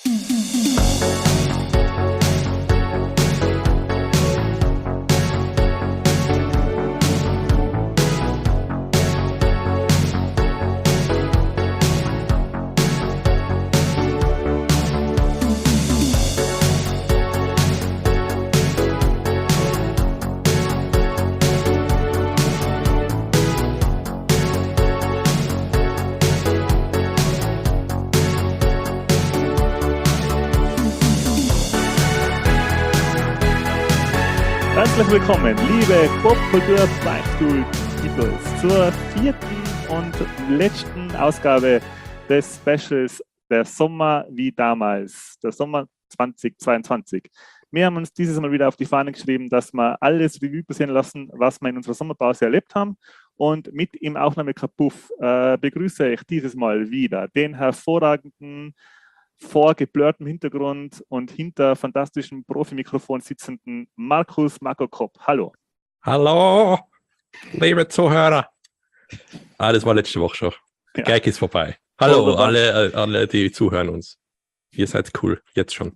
Herzlich willkommen, liebe Popkultur-Beichtstuhl-Peoples, zur 4. und letzten Ausgabe des Specials Der Sommer wie damals, der Sommer 2022. Wir haben uns dieses Mal wieder auf die Fahne geschrieben, dass wir alles Revue passieren lassen, was wir in unserer Sommerpause erlebt haben. Und mit im Aufnahmekapuff begrüße ich dieses Mal wieder den hervorragenden, vor geblurrtem Hintergrund und hinter fantastischem Profi-Mikrofon sitzenden Markus Marco Kopp. Hallo. Hallo, liebe Zuhörer. Das war letzte Woche schon. Der Gag ist vorbei. Hallo, alle, die zuhören uns. Ihr seid cool, jetzt schon.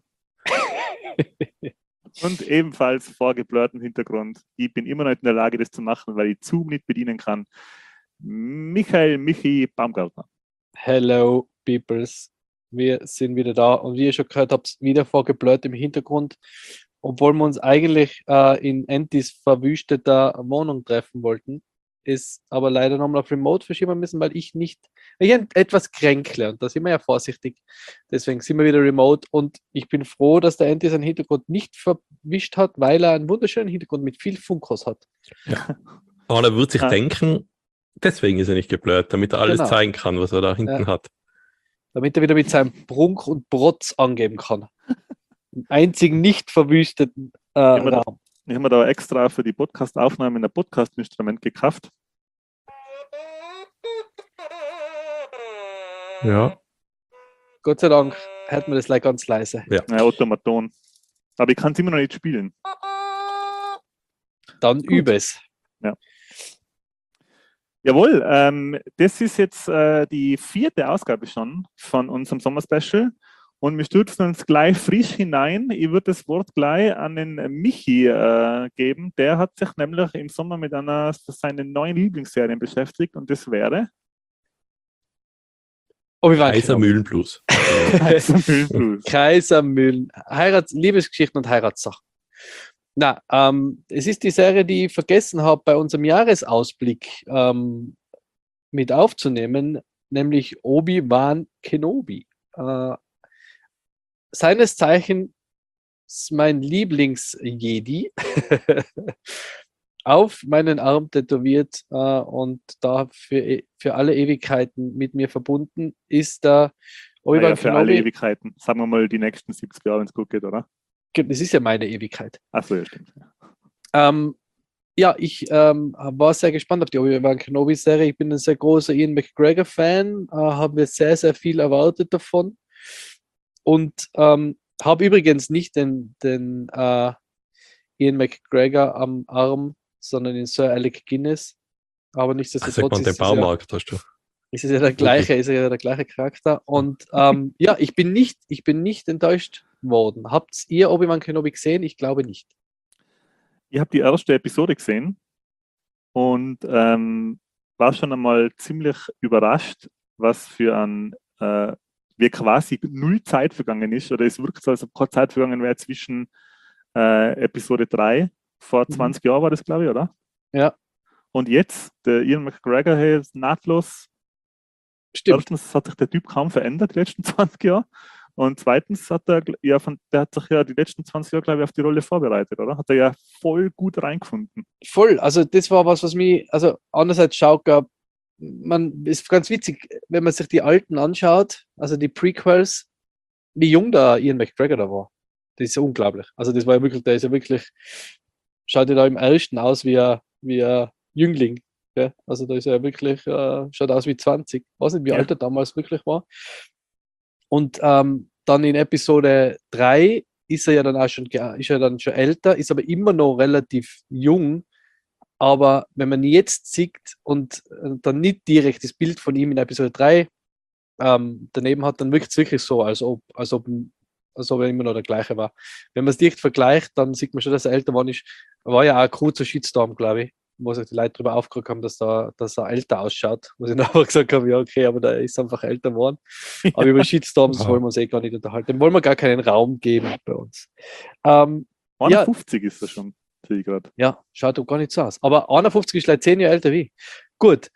Und ebenfalls vor geblurrtem Hintergrund. Ich bin immer noch nicht in der Lage, das zu machen, weil ich Zoom nicht bedienen kann. Michi Baumgartner. Hello, peoples. Wir sind wieder da und wie ihr schon gehört habt, wieder vorgeblurrt im Hintergrund, obwohl wir uns eigentlich in Entis verwüsteter Wohnung treffen wollten, ist aber leider nochmal auf Remote verschieben müssen, weil ich etwas kränkle und da sind wir ja vorsichtig. Deswegen sind wir wieder Remote und ich bin froh, dass der Enti seinen Hintergrund nicht verwischt hat, weil er einen wunderschönen Hintergrund mit viel Funkos hat. Ja. Aber er wird sich denken, deswegen ist er nicht geblurrt, damit er alles zeigen kann, was er da hinten hat. Damit er wieder mit seinem Prunk und Protz angeben kann. Im einzigen nicht verwüsteten Raum. Ich habe mir da extra für die Podcast-Aufnahme ein Podcast-Instrument gekauft. Ja. Gott sei Dank hört man das gleich ganz leise. Ja, Automaton. Aber ich kann es immer noch nicht spielen. Dann übe es. Ja. Jawohl, das ist jetzt die 4. Ausgabe schon von unserem Sommerspecial und wir stürzen uns gleich frisch hinein. Ich würde das Wort gleich an den Michi geben. Der hat sich nämlich im Sommer mit seiner neuen Lieblingsserie beschäftigt und das wäre Kaisermühlenblues. Kaisermühlenblues. Kaisermühlen. Liebesgeschichten und Heiratssachen. Na, es ist die Serie, die ich vergessen habe, bei unserem Jahresausblick mit aufzunehmen, nämlich Obi-Wan Kenobi. Seines Zeichens mein Lieblings-Jedi, auf meinen Arm tätowiert und da für alle Ewigkeiten mit mir verbunden ist da Obi-Wan Kenobi. Für alle Ewigkeiten. Sagen wir mal die nächsten 70 Jahre, wenn es gut geht, oder? Das ist ja meine Ewigkeit. Achso, ja, stimmt. Ich war sehr gespannt auf die Obi-Wan Kenobi-Serie. Ich bin ein sehr großer Ian McGregor-Fan, habe sehr, sehr viel erwartet davon und habe übrigens nicht den Ian McGregor am Arm, sondern den Sir Alec Guinness. Aber nichtsdestotrotz den Baumarkt hast du. Ist es ja der gleiche Charakter. Und ich bin nicht enttäuscht worden. Habt ihr Obi-Wan Kenobi gesehen? Ich glaube nicht. Ich habe die erste Episode gesehen und war schon einmal ziemlich überrascht, was für wie quasi null Zeit vergangen ist. Oder es wirkt so, als ob keine Zeit vergangen wäre zwischen Episode 3. Vor 20 Jahren war das, glaube ich, oder? Ja. Und jetzt, der Ian McGregor, hey, ist nahtlos. Stimmt. Erstens hat sich der Typ kaum verändert die letzten 20 Jahre. Und zweitens hat der hat sich ja die letzten 20 Jahre, glaube ich, auf die Rolle vorbereitet, oder? Hat er ja voll gut reingefunden. Voll, also das war was mich, also andererseits schaut gab, ist ganz witzig, wenn man sich die alten anschaut, also die Prequels, wie jung da Ian McGregor da war. Das ist ja unglaublich. Also das war ja wirklich, der ist ja wirklich, schaut ja da im ersten aus wie ein Jüngling. Ja? Also da ist er ja wirklich, schaut aus wie 20. Ich weiß nicht, wie alt er damals wirklich war. Und dann in Episode 3 ist er ja dann schon älter, ist aber immer noch relativ jung. Aber wenn man jetzt sieht und dann nicht direkt das Bild von ihm in Episode 3 daneben hat, dann wirkt es wirklich so, als ob so immer noch der gleiche war. Wenn man es direkt vergleicht, dann sieht man schon, dass er älter geworden ist. War ja auch ein kurzer Shitstorm, glaube ich, wo sich die Leute darüber aufgeregt haben, dass er älter ausschaut. Wo sie nachher gesagt haben, ja, okay, aber der ist einfach älter geworden. Aber über Shitstorms wollen wir uns gar nicht unterhalten. Dem wollen wir gar keinen Raum geben bei uns. 51 ist er schon, sehe ich gerade. Ja, schaut doch gar nicht so aus. Aber 51 ist gleich 10 Jahre älter wie ich. Gut.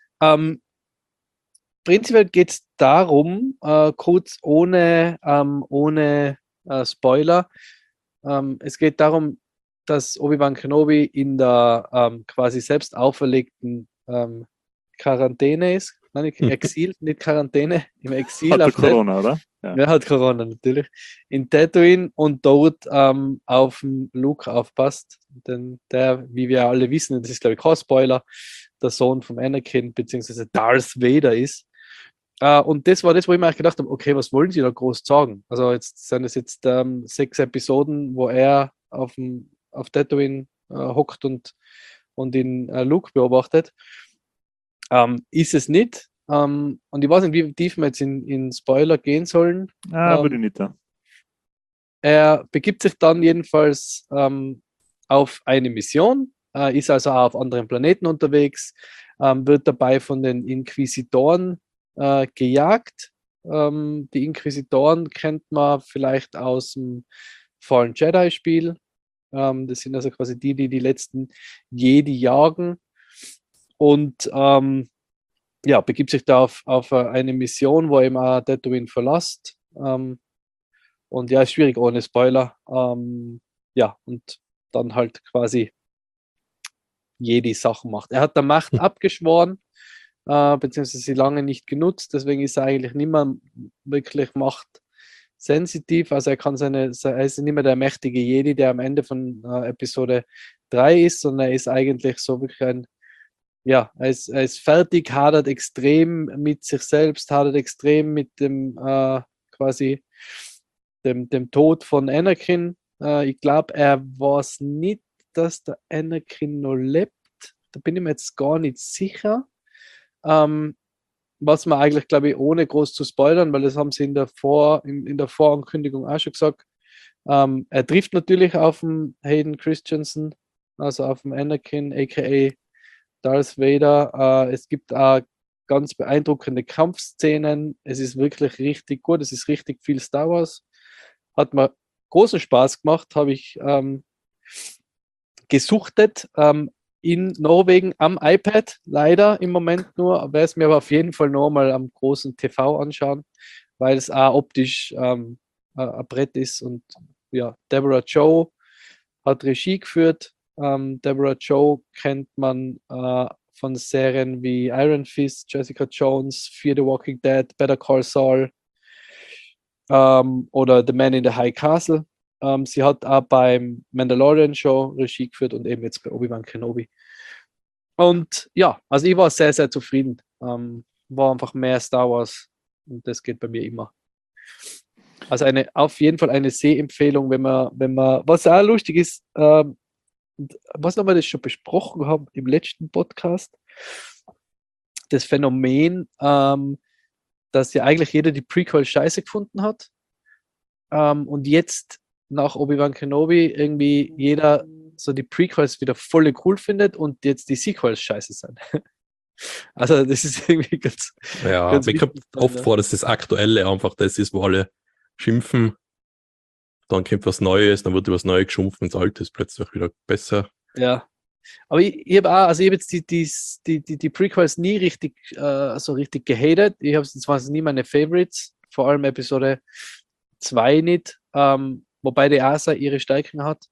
Prinzipiell geht es darum, kurz ohne Spoiler, es geht darum, dass Obi-Wan Kenobi in der quasi selbst auferlegten Quarantäne ist. Nein, Exil, nicht Quarantäne, im Exil. Hat er Corona, oder? Ja. Wer hat Corona, natürlich. In Tatooine und dort auf den Luke aufpasst. Denn der, wie wir alle wissen, das ist glaube ich kein Spoiler, der Sohn von Anakin bzw. Darth Vader ist. Und das war das, wo ich mir eigentlich gedacht habe, okay, was wollen sie da groß sagen? Also jetzt sind es jetzt 6 Episoden, wo er auf Tatooine hockt und ihn Luke beobachtet. Ist es nicht. Und ich weiß nicht, wie tief wir jetzt in Spoiler gehen sollen. Würde ich nicht. Er begibt sich dann jedenfalls auf eine Mission, ist also auch auf anderen Planeten unterwegs, wird dabei von den Inquisitoren gejagt. Die Inquisitoren kennt man vielleicht aus dem Fallen Jedi-Spiel. Das sind also quasi die letzten Jedi jagen. Und begibt sich da auf eine Mission, wo er eben auch Tatooine verlässt. Und ja, ist schwierig ohne Spoiler. Und dann halt quasi Jedi-Sachen macht. Er hat der Macht abgeschworen, beziehungsweise sie lange nicht genutzt, deswegen ist er eigentlich nicht mehr wirklich machtsensitiv. Also er ist nicht mehr der mächtige Jedi, der am Ende von Episode 3 ist, sondern er ist eigentlich so wirklich er ist fertig, hadert extrem mit sich selbst, hadert extrem mit dem quasi dem Tod von Anakin. Ich glaube, er weiß nicht, dass der Anakin noch lebt. Da bin ich mir jetzt gar nicht sicher. Was man eigentlich, glaube ich, ohne groß zu spoilern, weil das haben sie in der Vorankündigung auch schon gesagt. Er trifft natürlich auf den Hayden Christensen, also auf den Anakin, a.k.a. Darth Vader. Es gibt auch ganz beeindruckende Kampfszenen. Es ist wirklich richtig gut. Es ist richtig viel Star Wars. Hat mir großen Spaß gemacht. Habe ich gesuchtet in Norwegen am iPad. Leider im Moment nur. Werde es mir aber auf jeden Fall nochmal am großen TV anschauen, weil es auch optisch ein Brett ist. Und ja, Deborah Chow hat Regie geführt. Deborah Chow kennt man von Serien wie Iron Fist, Jessica Jones, Fear the Walking Dead, Better Call Saul oder The Man in the High Castle. Sie hat auch beim Mandalorian Show Regie geführt und eben jetzt bei Obi-Wan Kenobi. Und ja, also ich war sehr, sehr zufrieden. War einfach mehr Star Wars und das geht bei mir immer. Also auf jeden Fall eine Sehempfehlung, wenn man, was auch lustig ist, was wir das schon besprochen haben im letzten Podcast, das Phänomen, dass ja eigentlich jeder die Prequel scheiße gefunden hat und jetzt nach Obi-Wan Kenobi irgendwie jeder so die Prequels wieder voll cool findet und jetzt die Sequels scheiße sind. Also das ist irgendwie ganz... Ja, ganz mir kommt wichtig, oft vor, dass das Aktuelle einfach das ist, wo alle schimpfen. Dann kommt was Neues, dann wird über das Neue geschumpft und das Alte ist plötzlich wieder besser. Ja. Aber ich habe jetzt die Prequels nie richtig so richtig gehatet. Ich habe es zwar nie meine Favorites, vor allem Episode 2 nicht, wobei die Asa ihre Stärken hat.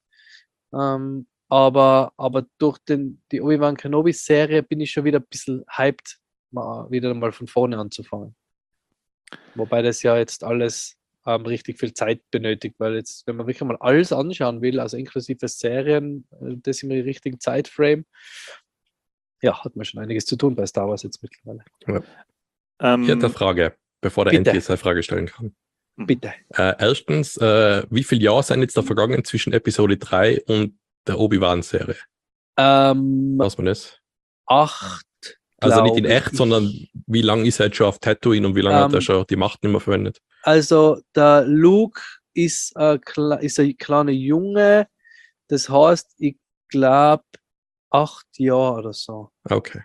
Aber durch die Obi-Wan Kenobi-Serie bin ich schon wieder ein bisschen hyped, wieder mal von vorne anzufangen. Wobei das ja jetzt alles richtig viel Zeit benötigt, weil jetzt, wenn man wirklich mal alles anschauen will, also inklusive Serien, das im richtigen Zeitframe, ja, hat man schon einiges zu tun bei Star Wars jetzt mittlerweile. Ja. Ich hätte eine Frage, bevor der Bitte. endlich seine Frage stellen kann. Bitte. Erstens, wie viele Jahre sind jetzt da vergangen zwischen Episode 3 und der Obi-Wan-Serie? Weiß man das? 8. Also nicht in echt, sondern wie lange ist er jetzt schon auf Tatooine und wie lange hat er schon die Macht nicht mehr verwendet? Also der Luke ist ein kleiner Junge, das heißt, ich glaube 8 Jahre oder so. Okay.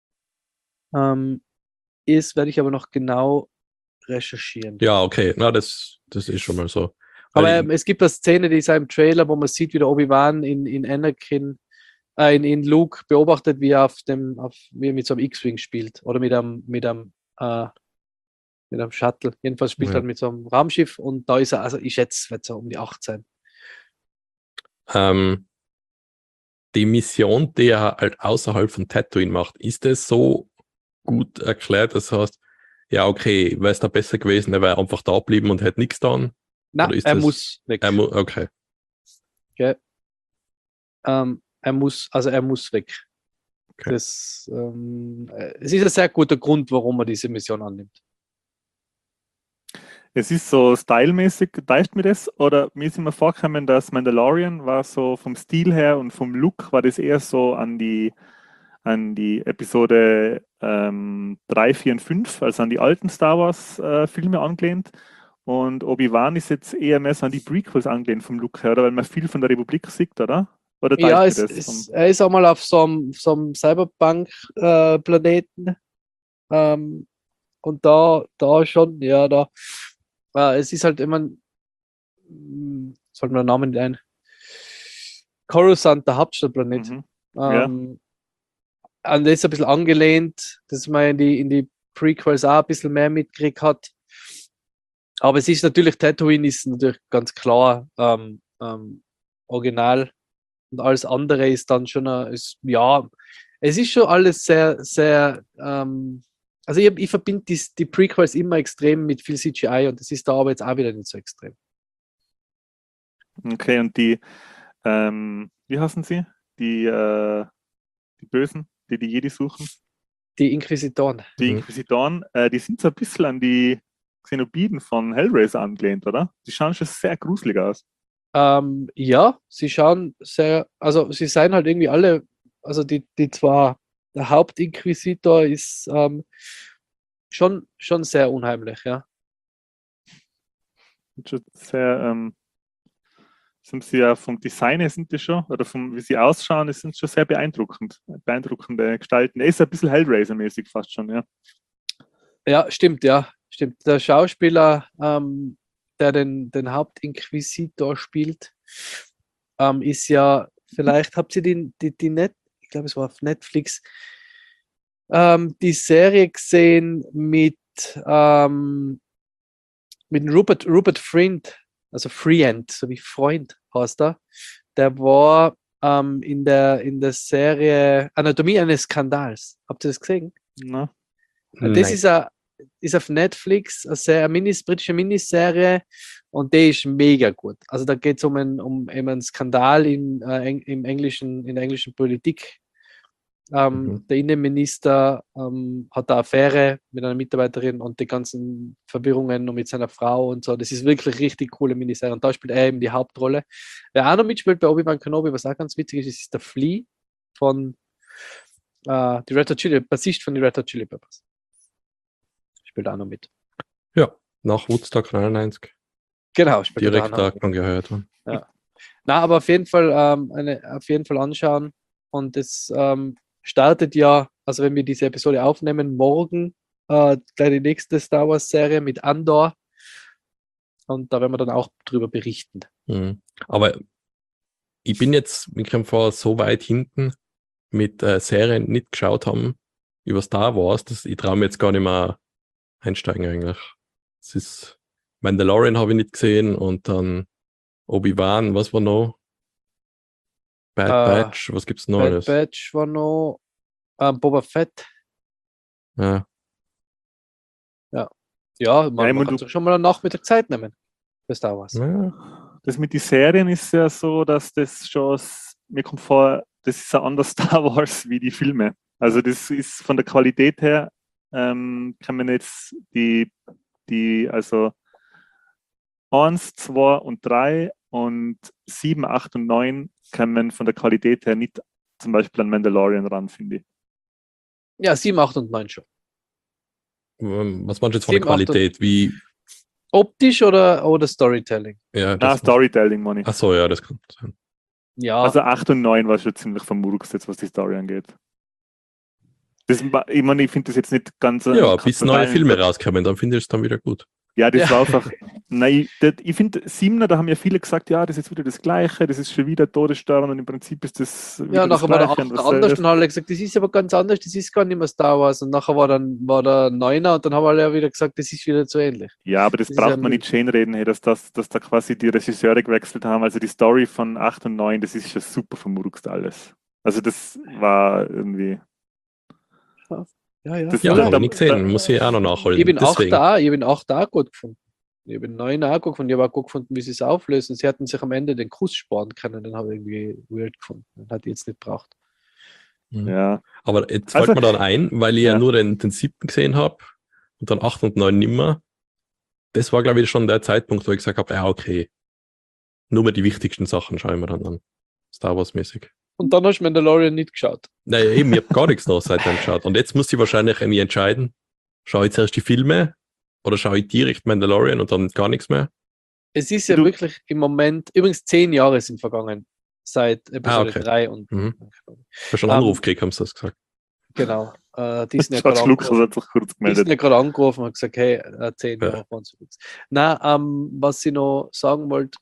Werde ich aber noch genau recherchieren. Ja, okay. Na, das ist schon mal so. Aber Weil es gibt eine Szene, die ist auch im Trailer, wo man sieht, wie der Obi-Wan in Anakin, in Luke beobachtet, wie er wie er mit so einem X-Wing spielt. Oder mit einem Shuttle. Jedenfalls spielt er Ja. halt mit so einem Raumschiff und da ist er, also ich schätze, wird so um die 18. Die Mission, die er halt außerhalb von Tatooine macht, ist das so gut erklärt? Das heißt, ja, okay, wäre es da besser gewesen, er wäre einfach da geblieben und hätte nichts getan? Nein, Oder ist er das- muss weg. Okay. Er muss weg. Okay. Es ist ein sehr guter Grund, warum er diese Mission annimmt. Es ist so stylmäßig, täuscht mir das? Oder mir ist immer vorgekommen, dass Mandalorian war so vom Stil her und vom Look war das eher so an die Episode 3, 4 und 5, also an die alten Star Wars Filme angelehnt. Und Obi-Wan ist jetzt eher mehr so an die Prequels angelehnt vom Look her, oder? Weil man viel von der Republik sieht, oder? Oder Ja, täuscht mir das? er ist auch mal auf so einem Cyberpunk-Planeten. Und da schon, ja, es ist halt immer, fällt mir der Name nicht ein. Coruscant, der Hauptstadtplanet. Mhm. Ja. An das ist ein bisschen angelehnt, dass man in die Prequels auch ein bisschen mehr mitgekriegt hat. Aber es ist natürlich, Tatooine ist natürlich ganz klar original. Und alles andere ist dann schon, es ist schon alles sehr, sehr, also ich verbinde die Prequels immer extrem mit viel CGI und das ist da aber jetzt auch wieder nicht so extrem. Okay, und die, wie heißen sie? Die Bösen, die Jedi suchen, Die Inquisitoren. die Mhm. Inquisitoren, die sind so ein bisschen an die Xenobiden von Hellraiser angelehnt, oder? Die schauen schon sehr gruselig aus. Ja, sie schauen sehr, also sie seien halt irgendwie alle, also die zwar, der Hauptinquisitor ist schon sehr unheimlich, ja. Schon sehr, sind sie ja vom Design her sind die schon, oder wie sie ausschauen, das sind schon sehr beeindruckende Gestalten. Er ist ein bisschen Hellraiser-mäßig fast schon, ja. Ja, stimmt. Der Schauspieler, der den Hauptinquisitor spielt, ist ja, vielleicht habt ihr die ich glaube, es war auf Netflix, die Serie gesehen mit dem Rupert Friend, also Friend, so wie Freund heißt er. Der war in der Serie Anatomie eines Skandals. Habt ihr das gesehen? Na, Das ist auf Netflix eine britische Miniserie und die ist mega gut. Also da geht es um einen Skandal in der englischen Politik. Der Innenminister hat eine Affäre mit einer Mitarbeiterin und die ganzen Verwirrungen und mit seiner Frau und so. Das ist wirklich richtig coole Miniserie und da spielt er eben die Hauptrolle. Wer auch noch mitspielt bei Obi-Wan Kenobi, was auch ganz witzig ist der Flea von die Red Hot Chili, Bassist von den Red Hot Chili Peppers. Spielt auch noch mit. Ja, nach Woodstock 99 Genau, spielt direkt auch noch da gehört haben. Na, aber auf jeden Fall anschauen. Und es startet ja, also wenn wir diese Episode aufnehmen, morgen gleich die nächste Star Wars Serie mit Andor. Und da werden wir dann auch drüber berichten. Mhm. Aber ich bin jetzt mit dem Fall so weit hinten mit Serien nicht geschaut haben über Star Wars, dass ich traue mir jetzt gar nicht mehr einsteigen eigentlich. Es ist Mandalorian habe ich nicht gesehen und dann Obi-Wan, was war noch? Bad Batch, was gibt's noch Bad alles? Batch war noch Boba Fett. Ja. Ja, man ich mein, kann sich schon mal einen Nachmittag Zeit nehmen für Star Wars. Ja. das mit den Serien ist ja so, dass das schon, mir kommt vor, das ist ein anderes Star Wars wie die Filme. Also das ist von der Qualität her, kann man jetzt also 1, 2 und 3 und 7, 8 und 9 kann man von der Qualität her nicht zum Beispiel an Mandalorian ran, finde ich. Ja, 7, 8 und 9 schon. Was meinst du jetzt von der 7, 8 und- Qualität? Wie Optisch oder Storytelling? Ja, Na, Storytelling, Money. Achso, ja, das kann sein. Ja, Also 8 und 9 war schon ziemlich vermurkst, was die Story angeht. Ich meine, ich finde das jetzt nicht ganz Ja, bis neue totalen- Filme rauskommen, dann finde ich es dann wieder gut. Ja, das Ja. war einfach. Nein, ich finde, 7er, da haben ja viele gesagt, ja, das ist jetzt wieder das Gleiche, das ist schon wieder Todesstern und im Prinzip ist das wieder ja, das nachher war der Gleiche. 8. anders und haben alle gesagt, das ist aber ganz anders, das ist gar nicht mehr Star Wars. Und nachher war der 9er und dann haben alle ja wieder gesagt, das ist wieder zu ähnlich. Ja, aber das Das ist braucht ja man nicht schön reden, hey, dass da quasi die Regisseure gewechselt haben. Also die Story von 8 und 9, das ist schon super vermurkst alles. Also das war irgendwie. Ja, ja. Das- Ja, da- habe ich nicht da- gesehen, muss ich auch noch nachholen. Ich bin 8 Deswegen. auch, ich bin 8 auch gut gefunden. Ich bin 9 auch gut gefunden. Ich habe auch gut gefunden, wie sie es auflösen. Sie hätten sich am Ende den Kuss sparen können, den habe ich irgendwie weird gefunden. Den hat ich jetzt nicht gebraucht. Ja, Aber jetzt Also- fällt mir dann ein, weil ich ja Ja. nur den 7. gesehen habe und dann 8 und 9 nimmer. Das war, glaube ich, schon der Zeitpunkt, wo ich gesagt habe, ja, okay, nur mehr die wichtigsten Sachen schauen wir dann an. Star Wars-mäßig. Und dann hast du Mandalorian nicht geschaut. Naja, eben, ich habe gar nichts noch seitdem geschaut. Und jetzt muss ich wahrscheinlich irgendwie entscheiden, schaue ich zuerst die Filme oder schaue ich direkt Mandalorian und dann gar nichts mehr? Es ist ja Du- wirklich im Moment, übrigens 10 Jahre sind vergangen, seit Episode okay. 3 und Mhm. Ich habe schon einen Anruf gekriegt, haben sie das gesagt. genau. Disney hat George gerade Lucas angerufen. hat sich kurz gemeldet. Disney hat gerade angerufen und hat gesagt, hey, 10 Ja. Jahre waren es übrigens. Nein, was ich noch sagen wollte,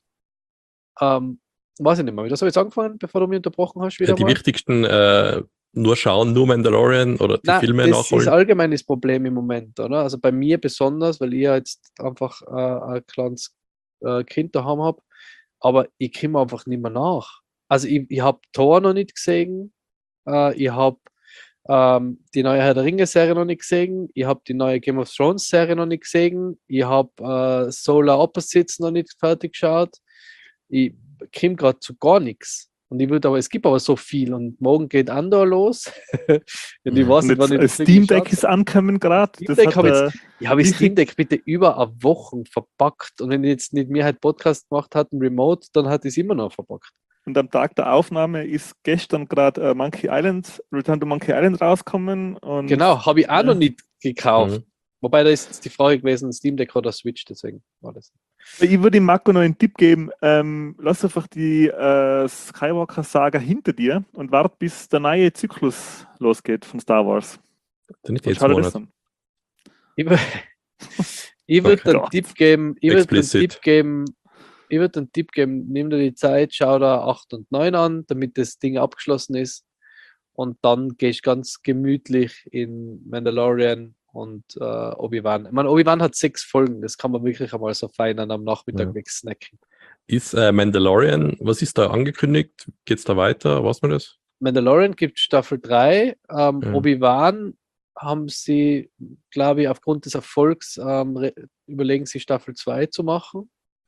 weiß ich nicht mehr. Wie das habe ich jetzt angefangen, bevor du mich unterbrochen hast? Wieder Ja, die mal? wichtigsten nur schauen, nur Mandalorian oder die Nein, Filme das ist nachholen. allgemein das Problem im Moment, oder? Also bei mir besonders, weil ich ja jetzt einfach ein kleines Kind daheim habe, aber ich komme einfach nicht mehr nach. Also ich habe Thor noch nicht gesehen, ich habe die neue Herr der Ringe-Serie noch nicht gesehen, ich habe die neue Game of Thrones-Serie noch nicht gesehen, ich habe Solar Opposites noch nicht fertig geschaut, ich komme gerade zu gar nichts. Und es gibt aber so viel und morgen geht Andor los. Und ich weiß Und nicht, wann ich jetzt das Steam Deck geschaut ist angekommen gerade. Steam Deck habe ich habe wie ich Steam Deck bitte über eine Woche verpackt und wenn ich jetzt nicht mir halt Podcast gemacht hatten, remote, dann hat ich es immer noch verpackt. Und am Tag der Aufnahme ist gestern gerade Return to Monkey Island rausgekommen. Und Genau, habe ich auch ja. noch nicht gekauft. Mhm. Wobei da ist jetzt die Frage gewesen, Steam Deck oder Switch, deswegen war das. Ich würde dem Marco noch einen Tipp geben. Lass einfach die Skywalker-Saga hinter dir und wart, bis der neue Zyklus losgeht von Star Wars. Dann nicht Und jetzt schau dir das Monat. an. Ich, wür- ich würde einen Gott. Tipp geben, Explicit. ich würde einen Tipp geben, nimm dir die Zeit, schau da 8 und 9 an, damit das Ding abgeschlossen ist. Und dann gehst du ganz gemütlich in Mandalorian und Obi-Wan. Ich meine, Obi-Wan hat 6 Folgen, das kann man wirklich einmal so fein am Nachmittag Ja. wegsnacken. Ist Mandalorian, was ist da angekündigt? Geht es da weiter? Weiß man das? Mandalorian gibt Staffel 3. Ja. Obi-Wan haben sie, glaube ich, aufgrund des Erfolgs überlegen, sie Staffel 2 zu machen.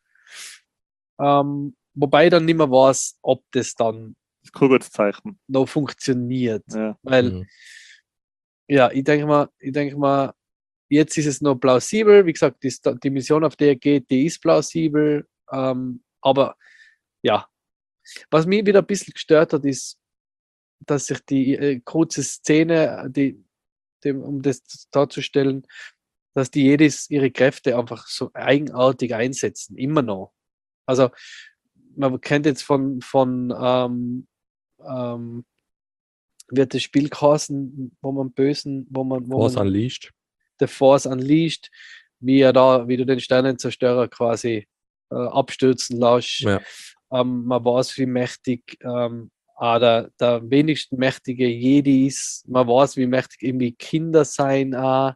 Wobei dann nicht mehr weiß, ob das dann Das Kurzzeichen. noch funktioniert. Ja. Weil, Mhm. ja, ich denke mal, jetzt ist es noch plausibel. Wie gesagt, die Mission, auf der er geht, die ist plausibel. Aber ja, was mich wieder ein bisschen gestört hat, ist, dass sich die kurze Szene, um das darzustellen, dass die Jedis ihre Kräfte einfach so eigenartig einsetzen, immer noch. Also man kennt jetzt von wird das Spiel geheißen, wo man Was Unleashed? The Force Unleashed, wie du den Sternenzerstörer quasi abstürzen lässt. Ja. Man weiß, wie mächtig der wenigsten mächtige Jedi ist. Man weiß, wie mächtig irgendwie Kinder sein.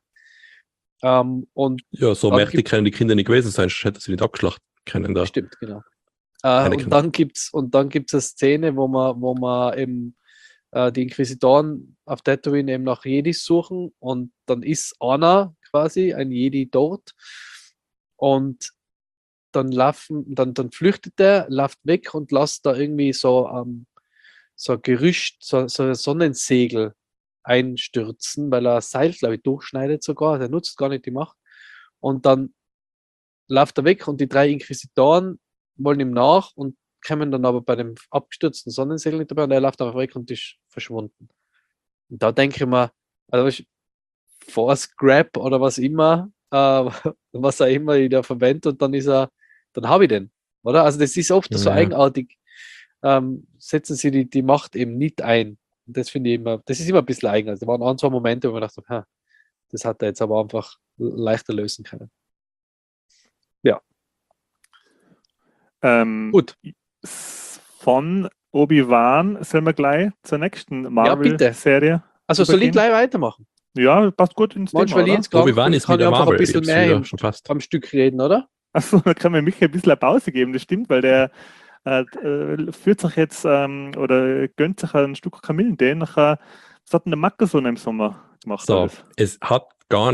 Und Ja, so Dann mächtig können die Kinder nicht gewesen sein, sonst hätte sie nicht abgeschlachtet können da. stimmt, genau. Anakin. Und dann gibt's eine Szene, wo man eben die Inquisitoren auf Tatooine eben nach Jedis suchen und dann ist einer quasi, ein Jedi dort und dann flüchtet er, läuft weg und lässt da irgendwie so ein Gerüst, so ein Sonnensegel einstürzen, weil er ein Seil, glaube ich, durchschneidet sogar. Der nutzt gar nicht die Macht. Und dann läuft er weg und die 3 Inquisitoren wollen ihm nach und kommen dann aber bei dem abgestürzten Sonnensegel nicht dabei und er läuft einfach weg und ist verschwunden. Und da denke ich mir, also Force Grab oder was immer, was er immer wieder verwendet und dann habe ich den, oder? Also das ist oft so Ja. eigenartig, setzen sie die Macht eben nicht ein. Und das finde ich immer, das ist immer ein bisschen eigen. Also da waren zwei Momente, wo man dachte, das hat er jetzt aber einfach leichter lösen können. Gut. Von Obi-Wan sollen wir gleich zur nächsten bitte. Marvel-Serie. Also soll ich gleich weitermachen? Ja, passt gut ins Thema, Manchmal oder? jetzt krank Obi-Wan bin, ist kann ich wieder einfach ein Marvel, bisschen jetzt mehr wieder schon fast. am Stück reden, oder? Achso, da kann man mich ein bisschen eine Pause geben, das stimmt, weil der führt sich jetzt oder gönnt sich ein Stück Kamillentee. Nachher, was hat denn der Macke so im Sommer gemacht? So, Alles? es hat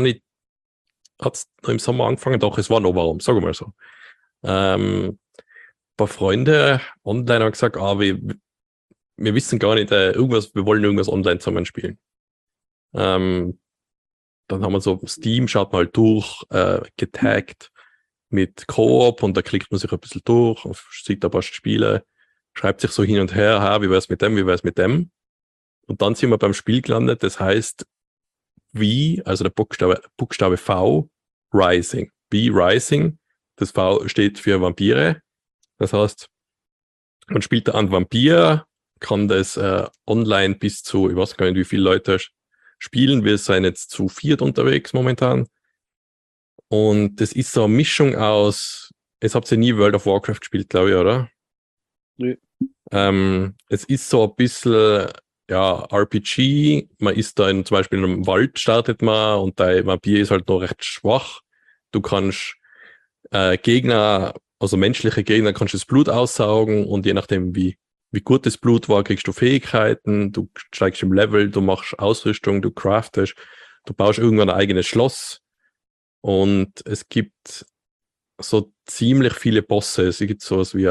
im Sommer angefangen, doch, es war noch warm, sagen wir mal so. Ein paar Freunde online haben gesagt, wir wissen gar nicht, wir wollen irgendwas online zusammen spielen. Dann haben wir so Steam, schaut mal durch, getaggt mit Koop und da klickt man sich ein bisschen durch und sieht ein paar Spiele, schreibt sich so hin und her, wie wär's mit dem, wie wär's mit dem. Und dann sind wir beim Spiel gelandet, das heißt also der Buchstabe V, Rising. V, Rising. Das V steht für Vampire. Das heißt, man spielt da einen Vampir, kann das online bis zu, ich weiß gar nicht, wie viele Leute spielen. Wir sind jetzt zu 4 unterwegs momentan. Und das ist so eine Mischung aus, jetzt habt ihr nie World of Warcraft gespielt, glaube ich, oder? Nö. Es ist so ein bisschen, ja, RPG. Man ist da zum Beispiel in einem Wald, startet man und der Vampir ist halt noch recht schwach. Du kannst Gegner, also menschliche Gegner, kannst das Blut aussaugen und je nachdem, wie gut das Blut war, kriegst du Fähigkeiten, du steigst im Level, du machst Ausrüstung, du craftest, du baust irgendwann ein eigenes Schloss und es gibt so ziemlich viele Bosse. Es gibt sowas wie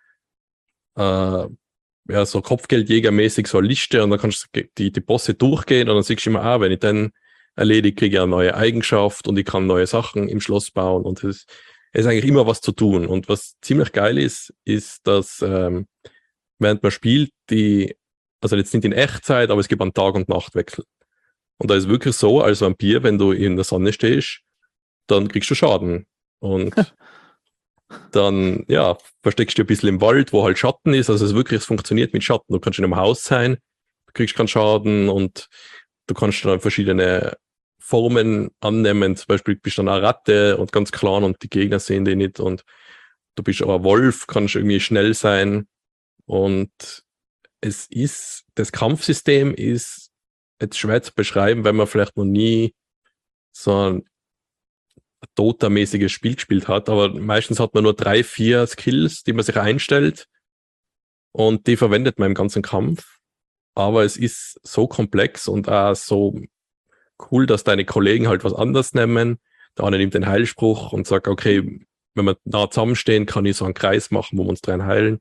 so Kopfgeldjägermäßig so eine Liste und dann kannst du die Bosse durchgehen und dann siehst du immer, wenn ich den erledige, kriege ich eine neue Eigenschaft und ich kann neue Sachen im Schloss bauen und es ist eigentlich immer was zu tun. Und was ziemlich geil ist, dass während man spielt, also jetzt nicht in Echtzeit, aber es gibt einen Tag- und Nachtwechsel. Und da ist wirklich so, als Vampir, wenn du in der Sonne stehst, dann kriegst du Schaden. Und dann, ja, versteckst du ein bisschen im Wald, wo halt Schatten ist. Also es funktioniert mit Schatten. Du kannst in einem Haus sein, du kriegst keinen Schaden und du kannst dann verschiedene Formen annehmen. Zum Beispiel bist du dann eine Ratte und ganz klein und die Gegner sehen dich nicht. Und du bist aber Wolf, kannst irgendwie schnell sein. Und das Kampfsystem ist jetzt schwer zu beschreiben, wenn man vielleicht noch nie so ein Dota-mäßiges Spiel gespielt hat, aber meistens hat man nur 3, 4 Skills, die man sich einstellt und die verwendet man im ganzen Kampf. Aber es ist so komplex und auch so cool, dass deine Kollegen halt was anderes nehmen. Der eine nimmt den Heilspruch und sagt, okay, wenn wir nah zusammenstehen, kann ich so einen Kreis machen, wo wir uns dran heilen.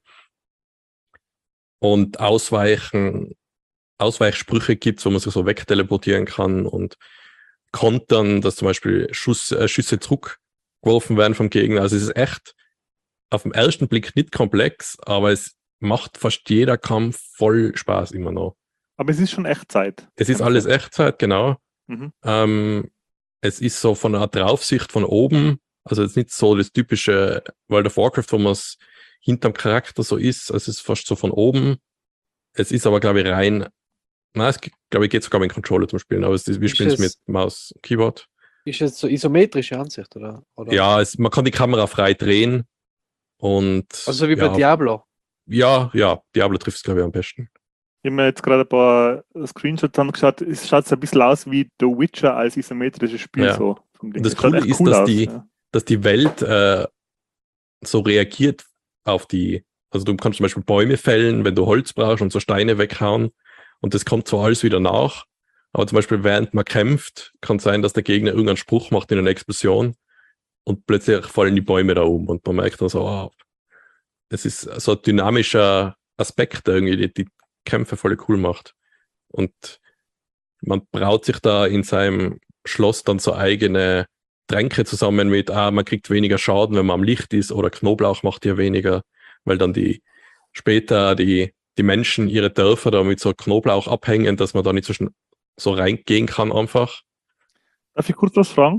Und Ausweichsprüche gibt, wo man sich so wegteleportieren kann und kontern, dass zum Beispiel Schüsse zurückgeworfen werden vom Gegner. Also es ist echt auf den ersten Blick nicht komplex, aber es macht fast jeder Kampf voll Spaß immer noch. Aber es ist schon Echtzeit. Es ist alles Echtzeit, genau. Mhm. Es ist so von einer Draufsicht von oben, also jetzt nicht so das typische World of Warcraft, wo man es hinterm Charakter so ist, also es ist fast so von oben. Es ist aber, glaube ich, glaube ich, geht sogar mit dem Controller zum Spielen, aber wir spielen es mit Maus und Keyboard. Ist es so isometrische Ansicht, oder? Ja, man kann die Kamera frei drehen und... Also wie bei Diablo? Ja, Diablo trifft es, glaube ich, am besten. Ich habe mir jetzt gerade ein paar Screenshots angeschaut. Es schaut ein bisschen aus wie The Witcher als isometrisches Spiel. Ja. So Und das Coole ist, dass die Welt so reagiert auf also du kannst zum Beispiel Bäume fällen, wenn du Holz brauchst und so Steine weghauen und das kommt zwar alles wieder nach, aber zum Beispiel während man kämpft, kann es sein, dass der Gegner irgendeinen Spruch macht in einer Explosion und plötzlich fallen die Bäume da um und man merkt dann so, das ist so ein dynamischer Aspekt, der irgendwie die Kämpfe voll cool macht. Und man braut sich da in seinem Schloss dann so eigene Tränke zusammen mit, man kriegt weniger Schaden, wenn man am Licht ist, oder Knoblauch macht ja weniger, weil dann später die Menschen ihre Dörfer da mit so Knoblauch abhängen, dass man da nicht so reingehen kann einfach. Darf ich kurz was fragen?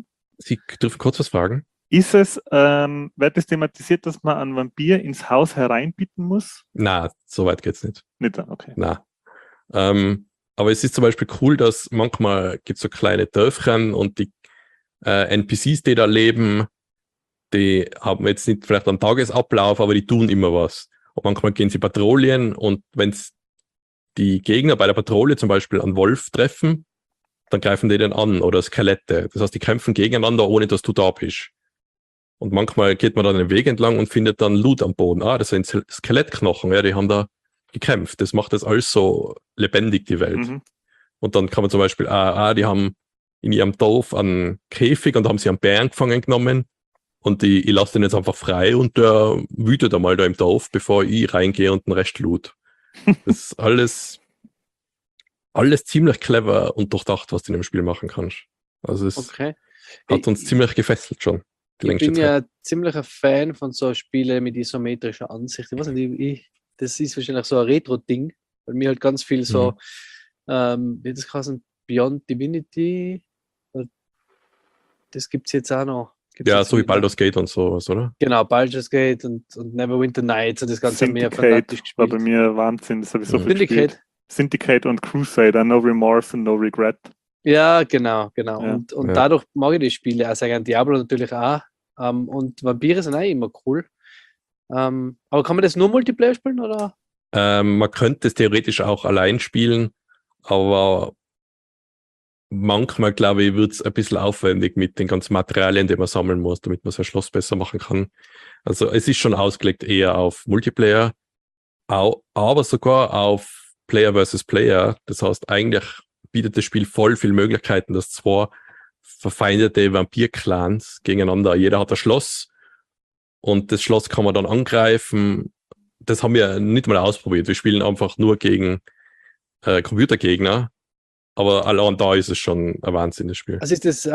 Sie dürfen kurz was fragen. Wird es thematisiert, dass man einen Vampir ins Haus hereinbitten muss? Na, so weit geht's nicht. Nicht, okay. Na. Aber es ist zum Beispiel cool, dass manchmal gibt es so kleine Dörfchen und die NPCs, die da leben, die haben jetzt nicht vielleicht einen Tagesablauf, aber die tun immer was. Und manchmal gehen sie Patrouillen und wenn die Gegner bei der Patrouille zum Beispiel einen Wolf treffen, dann greifen die den an oder Skelette. Das heißt, die kämpfen gegeneinander, ohne dass du da bist. Und manchmal geht man dann den Weg entlang und findet dann Loot am Boden. Das sind Skelettknochen, ja, die haben da gekämpft. Das macht das alles so lebendig, die Welt. Mhm. Und dann kann man zum Beispiel, die haben in ihrem Dorf einen Käfig und haben sie einen Bären gefangen genommen und ich lasse den jetzt einfach frei und der wütet einmal da im Dorf, bevor ich reingehe und den Rest loot. Das ist alles ziemlich clever und durchdacht, was du in dem Spiel machen kannst. Also es hat uns ziemlich gefesselt schon. Ich bin ja ziemlicher Fan von so Spielen mit isometrischer Ansicht. Ich weiß nicht, das ist wahrscheinlich so ein Retro-Ding, weil mir halt ganz viel so, wie das heißt, Beyond Divinity, das gibt es jetzt auch noch. Ja, so wie Baldur's Gate und sowas, oder? Genau, Baldur's Gate und Neverwinter Nights und das Ganze mehr fanatisch gespielt. War bei mir Wahnsinn, das habe ich so viel gespielt. Syndicate und Crusader, No Remorse and No Regret. Ja, genau. Ja. Und Ja. dadurch mag ich die Spiele auch sehr gerne. Diablo natürlich auch. Und Vampire sind auch immer cool. Aber kann man das nur Multiplayer spielen, oder? Man könnte es theoretisch auch allein spielen, aber manchmal, glaube ich, wird es ein bisschen aufwendig mit den ganzen Materialien, die man sammeln muss, damit man sein Schloss besser machen kann. Also es ist schon ausgelegt eher auf Multiplayer, aber sogar auf Player versus Player. Das heißt, eigentlich bietet das Spiel voll viele Möglichkeiten, dass zwei verfeindete Vampir-Clans gegeneinander, jeder hat ein Schloss und das Schloss kann man dann angreifen. Das haben wir nicht mal ausprobiert. Wir spielen einfach nur gegen Computergegner. Aber allein da ist es schon ein Wahnsinn, das Spiel. Also ist das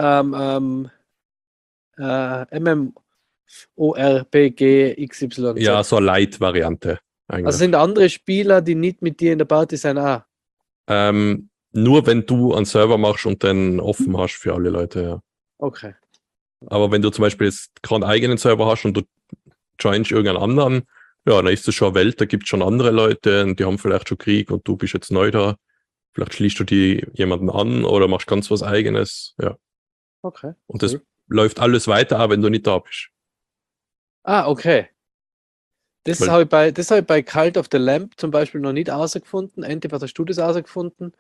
MMORPG XY? Ja, so eine Light-Variante eigentlich. Also sind andere Spieler, die nicht mit dir in der Party sind, auch? Nur wenn du einen Server machst und den offen hast für alle Leute, ja. Okay. Aber wenn du zum Beispiel jetzt keinen eigenen Server hast und du joinst irgendeinen anderen, ja, dann ist das schon eine Welt, da gibt es schon andere Leute und die haben vielleicht schon Krieg und du bist jetzt neu da. Vielleicht schließt du die jemanden an oder machst ganz was Eigenes, ja. Okay. Und das läuft alles weiter, auch wenn du nicht da bist. Okay. Das habe ich bei Cult of the Lamp zum Beispiel noch nicht herausgefunden. Endlich hast du das herausgefunden.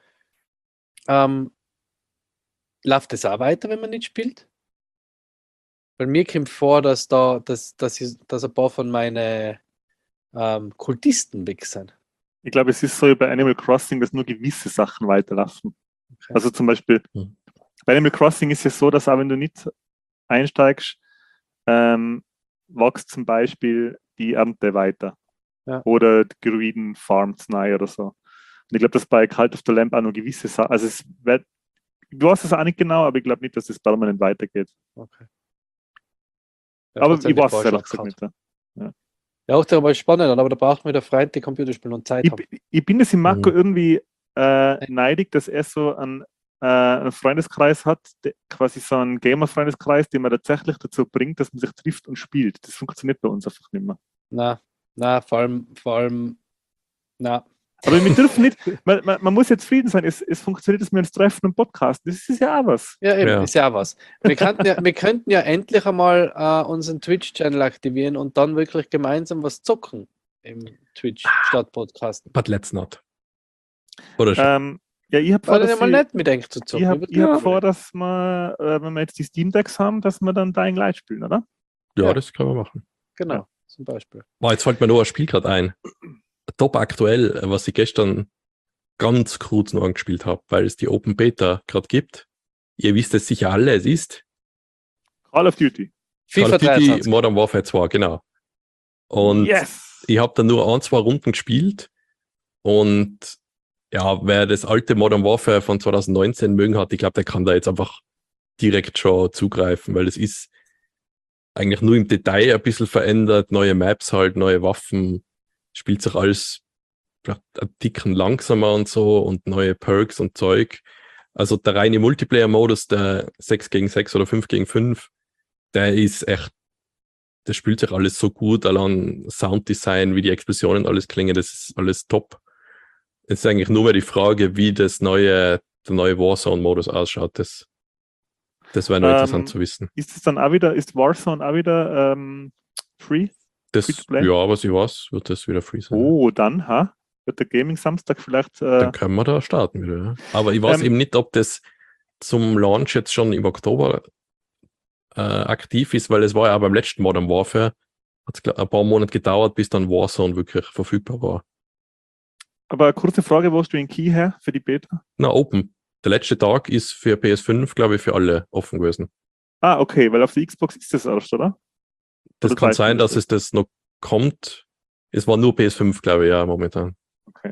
Läuft das auch weiter, wenn man nicht spielt? Weil mir kommt vor, dass ein paar von meinen Kultisten weg sind. Ich glaube, es ist so wie bei Animal Crossing, dass nur gewisse Sachen weiterlaufen. Okay. Also zum Beispiel, bei Animal Crossing ist es so, dass auch wenn du nicht einsteigst, wächst zum Beispiel die Ernte weiter. Ja. Oder die Druiden farmt neu oder so. Und ich glaube, dass bei Cult of the Lamp auch nur gewisse Sachen, also du weißt es auch nicht genau, aber ich glaube nicht, dass es permanent weitergeht. Okay. Ja, aber ich weiß es ehrlich gesagt nicht. Ja, auch aber spannend, aber da braucht man wieder Freund die Computerspiele und Zeit haben. Ich bin das im Marco irgendwie neidig, dass er so einen Freundeskreis hat, quasi so einen Gamer-Freundeskreis, den man tatsächlich dazu bringt, dass man sich trifft und spielt. Das funktioniert bei uns einfach nicht mehr. Na, vor allem, na. Aber wir dürfen nicht, man muss jetzt zufrieden sein, es funktioniert, dass wir uns treffen und podcasten. Das ist ja auch was. Ja, eben, ist ja auch was. Wir könnten ja endlich einmal unseren Twitch-Channel aktivieren und dann wirklich gemeinsam was zocken im Twitch statt Podcasten. But let's not. Oder schon? Ja, ich habe vor, dass mal nicht mitdenkt zu zocken. Ich hab vor, dass wir, wenn wir jetzt die Steam Decks haben, dass wir dann Dying Light spielen, oder? Ja, das können wir machen. Genau, ja. Zum Beispiel. Jetzt fällt mir noch ein Spiel gerade ein. Top aktuell, was ich gestern ganz kurz noch angespielt habe, weil es die Open Beta gerade gibt. Ihr wisst es sicher alle, es ist Call of Duty. FIFA 23. Modern Warfare 2, genau. Und ich habe dann nur 1-2 Runden gespielt und ja, wer das alte Modern Warfare von 2019 mögen hat, ich glaube, der kann da jetzt einfach direkt schon zugreifen, weil es ist eigentlich nur im Detail ein bisschen verändert, neue Maps halt, neue Waffen, spielt sich alles vielleicht ein Ticken langsamer und so und neue Perks und Zeug. Also der reine Multiplayer-Modus, der 6 gegen 6 oder 5 gegen 5, der ist echt, das spielt sich alles so gut, allein Sounddesign, wie die Explosionen alles klingen, das ist alles top. Es ist eigentlich nur mehr die Frage, wie der neue Warzone-Modus ausschaut. Das wäre noch interessant zu wissen. Ist es dann auch wieder, ist Warzone auch wieder free? Das, Free-to-play? ja, was ich weiß, wird das wieder free sein. Oh, dann, wird der Gaming-Samstag vielleicht. Dann können wir da starten wieder. Ja. Aber ich weiß eben nicht, ob das zum Launch jetzt schon im Oktober aktiv ist, weil es war ja auch beim letzten Modern Warfare, hat es ein paar Monate gedauert, bis dann Warzone wirklich verfügbar war. Aber eine kurze Frage, wo hast du den Key her für die Beta? Na, Open. Der letzte Tag ist für PS5, glaube ich, für alle offen gewesen. Ah, okay, weil auf der Xbox ist das erst, oder? Das Oder kann weißt du sein, nicht dass es das noch kommt. Es war nur PS5, glaube ich, ja, momentan. Okay.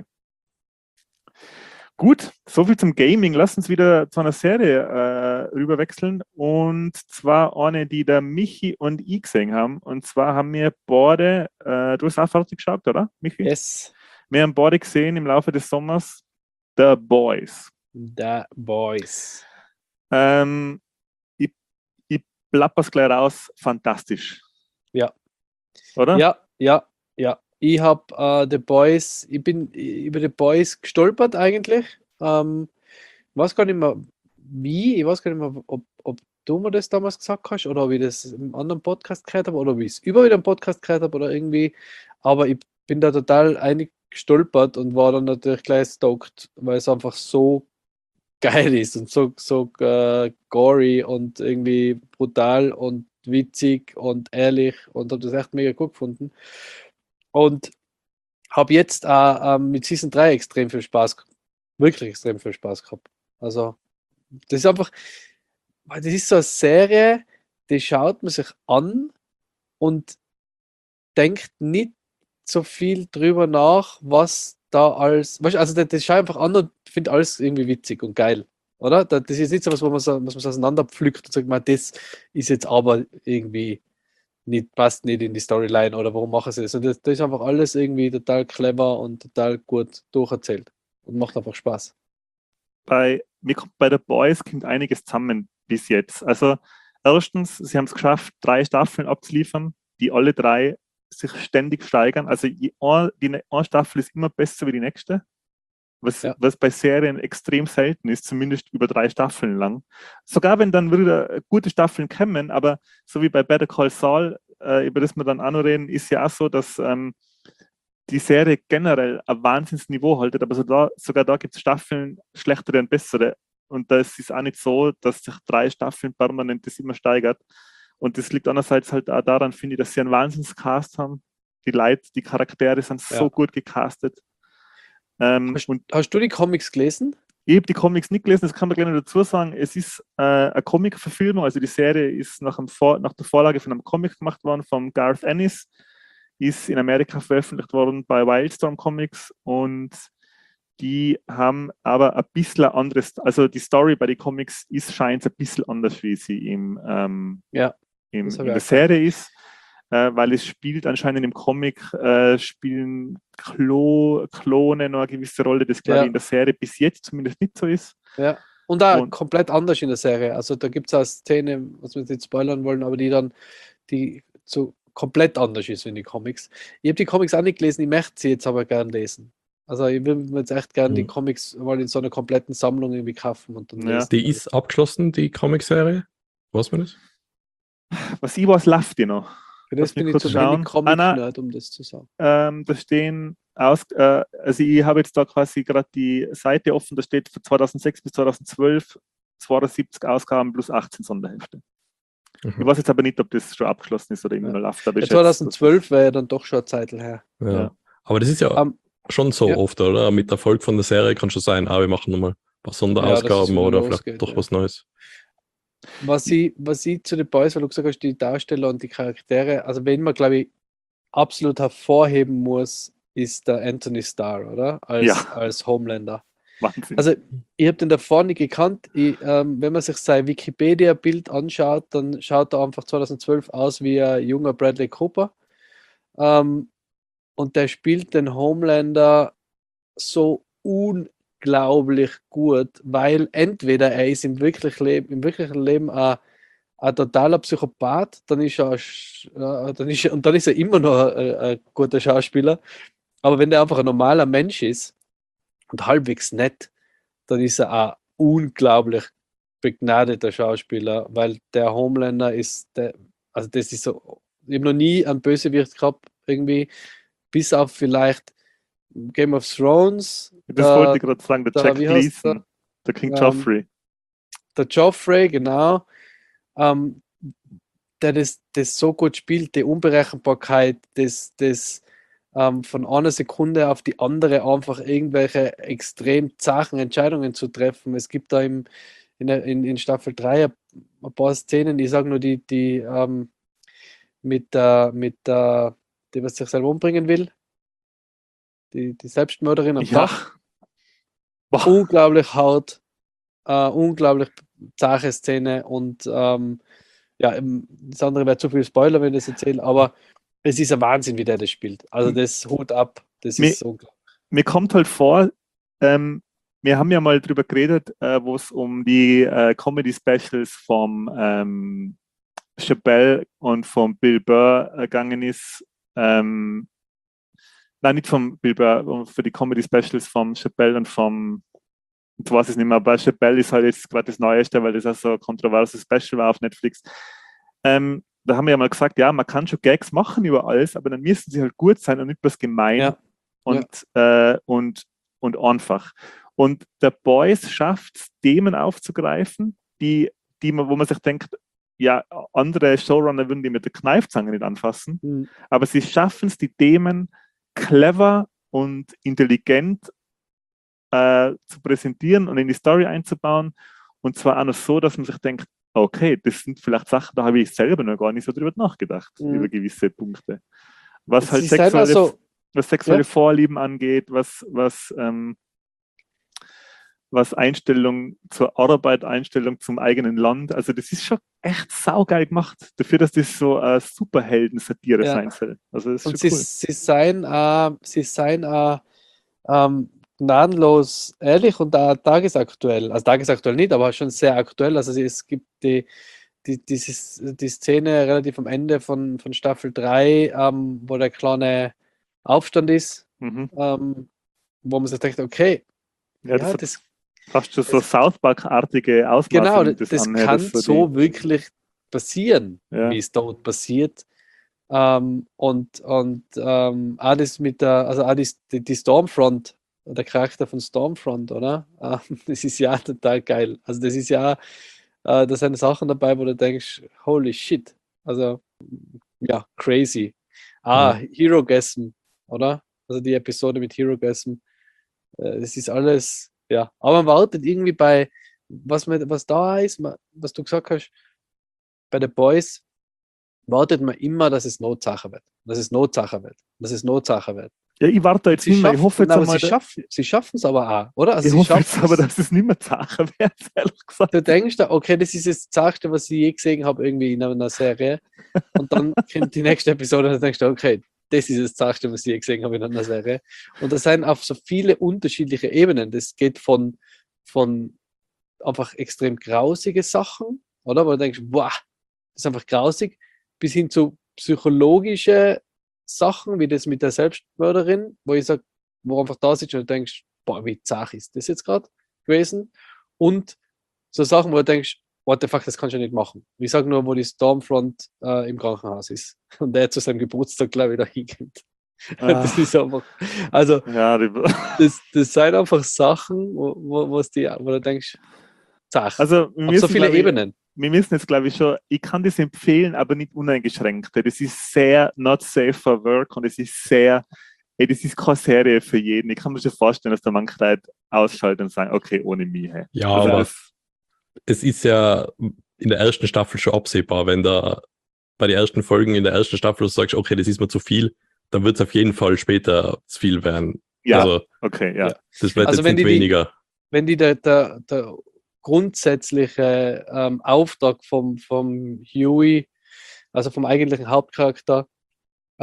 Gut, soviel zum Gaming. Lass uns wieder zu einer Serie rüberwechseln. Und zwar eine, die der Michi und ich gesehen haben. Und zwar haben wir beide, du hast auch fertig geschaut, oder, Michi? Yes, Wir haben beide gesehen im Laufe des Sommers The Boys. The Boys. Ich plapper's gleich raus, fantastisch. Ja. Oder? Ja. Ich habe The Boys, ich bin über The Boys gestolpert eigentlich. Ich weiß gar nicht mehr wie, ich weiß gar nicht mehr, ob du mir das damals gesagt hast oder ob ich das im anderen Podcast gehört habe oder ob ich es über wieder im Podcast gehört habe oder irgendwie. Aber ich bin da total einig gestolpert und war dann natürlich gleich stoked, weil es einfach so geil ist und so gory und irgendwie brutal und witzig und ehrlich und habe das echt mega gut gefunden. Und habe jetzt mit Season 3 extrem viel Spaß, wirklich extrem viel Spaß gehabt. Also, das ist einfach, das ist so eine Serie, die schaut man sich an und denkt nicht so viel drüber nach, was da alles, weißt du, also das schaut einfach an und finde alles irgendwie witzig und geil, oder? Das ist jetzt nicht so was, was man so auseinanderpflückt und sagt, man, das ist jetzt aber irgendwie nicht, passt nicht in die Storyline oder warum machen sie das? Und das ist einfach alles irgendwie total clever und total gut durcherzählt und macht einfach Spaß. Bei The Boys kommt einiges zusammen bis jetzt. Also erstens, sie haben es geschafft, 3 Staffeln abzuliefern, die alle 3 sich ständig steigern. Also die eine Staffel ist immer besser wie die nächste, was bei Serien extrem selten ist, zumindest über 3 Staffeln lang. Sogar wenn dann wieder gute Staffeln kommen, aber so wie bei Better Call Saul, über das wir dann auch noch reden, ist ja auch so, dass die Serie generell ein Wahnsinnsniveau haltet, aber sogar da gibt es Staffeln, schlechtere und bessere. Und das ist auch nicht so, dass sich 3 Staffeln permanent das immer steigert. Und das liegt einerseits halt auch daran, finde ich, dass sie einen Wahnsinnscast haben. Die Leute, die Charaktere sind so gut gecastet. Hast du die Comics gelesen? Ich habe die Comics nicht gelesen, das kann man gerne dazu sagen. Es ist eine Comic-Verfilmung, also die Serie ist nach der Vorlage von einem Comic gemacht worden, von Garth Ennis, ist in Amerika veröffentlicht worden bei Wildstorm Comics und die haben aber ein bisschen anderes, also die Story bei den Comics scheint ein bisschen anders, wie sie in der Serie ist, weil es spielt anscheinend im Comic, spielen Klone noch eine gewisse Rolle, das glaube ich in der Serie bis jetzt zumindest nicht so ist. Ja, und auch komplett anders in der Serie. Also da gibt es eine Szene, was wir jetzt nicht spoilern wollen, aber die so komplett anders ist wie in die Comics. Ich habe die Comics auch nicht gelesen, ich möchte sie jetzt aber gern lesen. Also ich würde mir jetzt echt gerne die Comics mal in so einer kompletten Sammlung irgendwie kaufen und dann lesen. Die ist abgeschlossen, die Comic-Serie? Weiß man das? Was ich weiß, läuft die noch. Für das bin ich zu wenig Comic-Nerd, um das zu sagen. Da stehen also ich habe jetzt da quasi gerade die Seite offen, da steht von 2006 bis 2012 72 Ausgaben plus 18 Sonderhefte. Ich weiß jetzt aber nicht, ob das schon abgeschlossen ist oder immer noch läuft. 2012 wäre ja dann doch schon eine Zeit her. Ja. Aber das ist ja schon so oft, oder? Mit Erfolg von der Serie kann schon sein, wir machen nochmal ein paar Sonderausgaben oder vielleicht doch was Neues. Was ich zu den Boys, weil du gesagt hast, die Darsteller und die Charaktere, also wenn man, glaube ich, absolut hervorheben muss, ist der Anthony Starr, oder? Als Homelander. Wahnsinn. Also ich habe den davor nicht gekannt. Wenn man sich sein Wikipedia-Bild anschaut, dann schaut er einfach 2012 aus wie ein junger Bradley Cooper. Und der spielt den Homelander so unglaublich gut, weil entweder er ist im wirklichen Leben ein totaler Psychopath, dann ist er, dann ist er immer noch ein guter Schauspieler. Aber wenn der einfach ein normaler Mensch ist und halbwegs nett, dann ist er ein unglaublich begnadeter Schauspieler, weil der Homelander also das ist so, ich habe noch nie einen Bösewicht gehabt, irgendwie, bis auf vielleicht Game of Thrones, Das wollte ich gerade sagen, der Jack wie heißt Gleason, der King Ähm, Joffrey. der Joffrey, genau, ähm, der das so gut spielt, die Unberechenbarkeit, von einer Sekunde auf die andere einfach irgendwelche extrem zachen Entscheidungen zu treffen. Es gibt da in Staffel 3 ein paar Szenen, ich sage nur die, was sich selber umbringen will, die Selbstmörderin am Dach. Boah. Unglaublich hart, unglaublich zache Szene und das andere wäre zu viel Spoiler, wenn ich das erzähle, aber es ist ein Wahnsinn, wie der das spielt. Also das Hut ab, das ist unglaublich. Mir kommt halt vor, wir haben ja mal drüber geredet, wo es um die Comedy-Specials vom Chappelle und vom Bill Burr gegangen ist. Nein, nicht vom Bill Burr, für die Comedy-Specials vom Chappelle und ich weiß es nicht mehr, aber Chappelle ist halt jetzt gerade das Neueste, weil das auch so ein kontroverses Special war auf Netflix. Da haben wir ja mal gesagt, ja, man kann schon Gags machen über alles, aber dann müssen sie halt gut sein und nicht bloß gemein und einfach. Und der Boys schafft es, Themen aufzugreifen, wo man sich denkt, ja, andere Showrunner würden die mit der Kneifzange nicht anfassen, aber sie schaffen es, die Themen clever und intelligent zu präsentieren und in die Story einzubauen. Und zwar auch noch so, dass man sich denkt, okay, das sind vielleicht Sachen, da habe ich selber noch gar nicht so drüber nachgedacht, über gewisse Punkte. Was halt sexuelle Vorlieben angeht, was Einstellung zur Arbeit, Einstellung zum eigenen Land. Also das ist schon echt saugeil gemacht, dafür, dass das so eine Superhelden-Satire sein soll. Also das ist und schon cool. Sie seien gnadenlos ehrlich und da tagesaktuell. Also tagesaktuell nicht, aber schon sehr aktuell. Also es gibt die Szene relativ am Ende von Staffel 3, wo der kleine Aufstand ist, wo man sich denkt, okay, das fast schon so South Park-artige Ausmaße. Genau, das kann so wirklich passieren, wie es dort passiert. Auch das mit die Stormfront, der Charakter von Stormfront, oder? Das ist ja total geil. Also das ist ja, da sind Sachen dabei, wo du denkst, holy shit. Also, ja, crazy. Herogasm, oder? Also die Episode mit Herogasm. Das ist alles, ja. Aber man wartet irgendwie bei, was da ist, was du gesagt hast, bei den Boys, wartet man immer, dass es Notsache wird. Dass es Notsache wird. Ja, ich warte jetzt nicht mehr. Ich hoffe jetzt einmal. Sie schaffen es aber auch, oder? Also ich hoffe jetzt aber, dass es nicht mehr Sache wird, ehrlich gesagt. Du denkst, okay, das ist das Zachste, was ich je gesehen habe, irgendwie in einer Serie. Und dann kommt die nächste Episode und dann denkst du, okay, das ist das Zachste, was ich je gesehen habe in einer Serie. Und das sind auf so viele unterschiedliche Ebenen. Das geht von einfach extrem grausige Sachen, oder? Wo du denkst, boah, das ist einfach grausig, bis hin zu psychologische Sachen, wie das mit der Selbstmörderin, wo ich sage, wo einfach da sitzt und du denkst, boah, wie zach ist das jetzt gerade gewesen? Und so Sachen, wo du denkst, what the fuck, das kannst du nicht machen. Ich sage nur, wo die Stormfront im Krankenhaus ist und der zu seinem Geburtstag, glaube ich, da hinkommt. Das ist einfach, also das sind einfach Sachen, wo du denkst, zach. Also auf so viele Ebenen. Wir müssen jetzt, glaube ich, schon, ich kann das empfehlen, aber nicht uneingeschränkt. Das ist sehr not safe for work und es ist sehr, das ist keine Serie für jeden. Ich kann mir schon vorstellen, dass da manche Leute ausschalten und sagen, okay, ohne mich. Hey. Ja, also aber es ist ja in der ersten Staffel schon absehbar, wenn da bei den ersten Folgen in der ersten Staffel du sagst, okay, das ist mir zu viel, dann wird es auf jeden Fall später zu viel werden. Ja, also, okay, ja. Das wird also jetzt nicht weniger. Wenn die der grundsätzliche Auftrag vom Huey, also vom eigentlichen Hauptcharakter,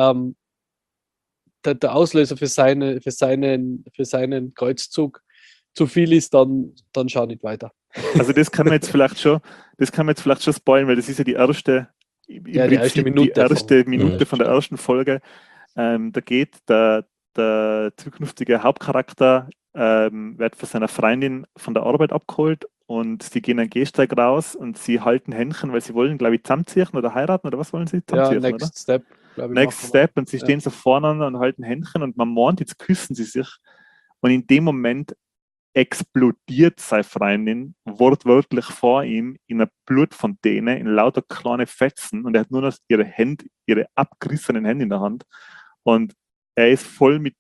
der Auslöser für seinen Kreuzzug zu viel ist, dann schau nicht weiter. Also das kann man jetzt vielleicht schon spoilern, weil das ist ja die erste, im Ja, die erste Prinzip Minute die erste vom- Minute von der ersten Folge. Da geht der zukünftige Hauptcharakter, wird von seiner Freundin von der Arbeit abgeholt und sie gehen einen Gehsteig raus und sie halten Händchen, weil sie wollen, glaube ich, zusammenziehen oder heiraten oder was wollen sie? Ja, Zusammenziehen, oder? Next Step, glaube ich. Next machen wir. Step und sie stehen so voneinander und halten Händchen und man meint, jetzt küssen sie sich und in dem Moment explodiert seine Freundin wortwörtlich vor ihm in einer Blutfontäne, in lauter kleine Fetzen und er hat nur noch ihre abgerissenen Hände in der Hand und er ist voll mit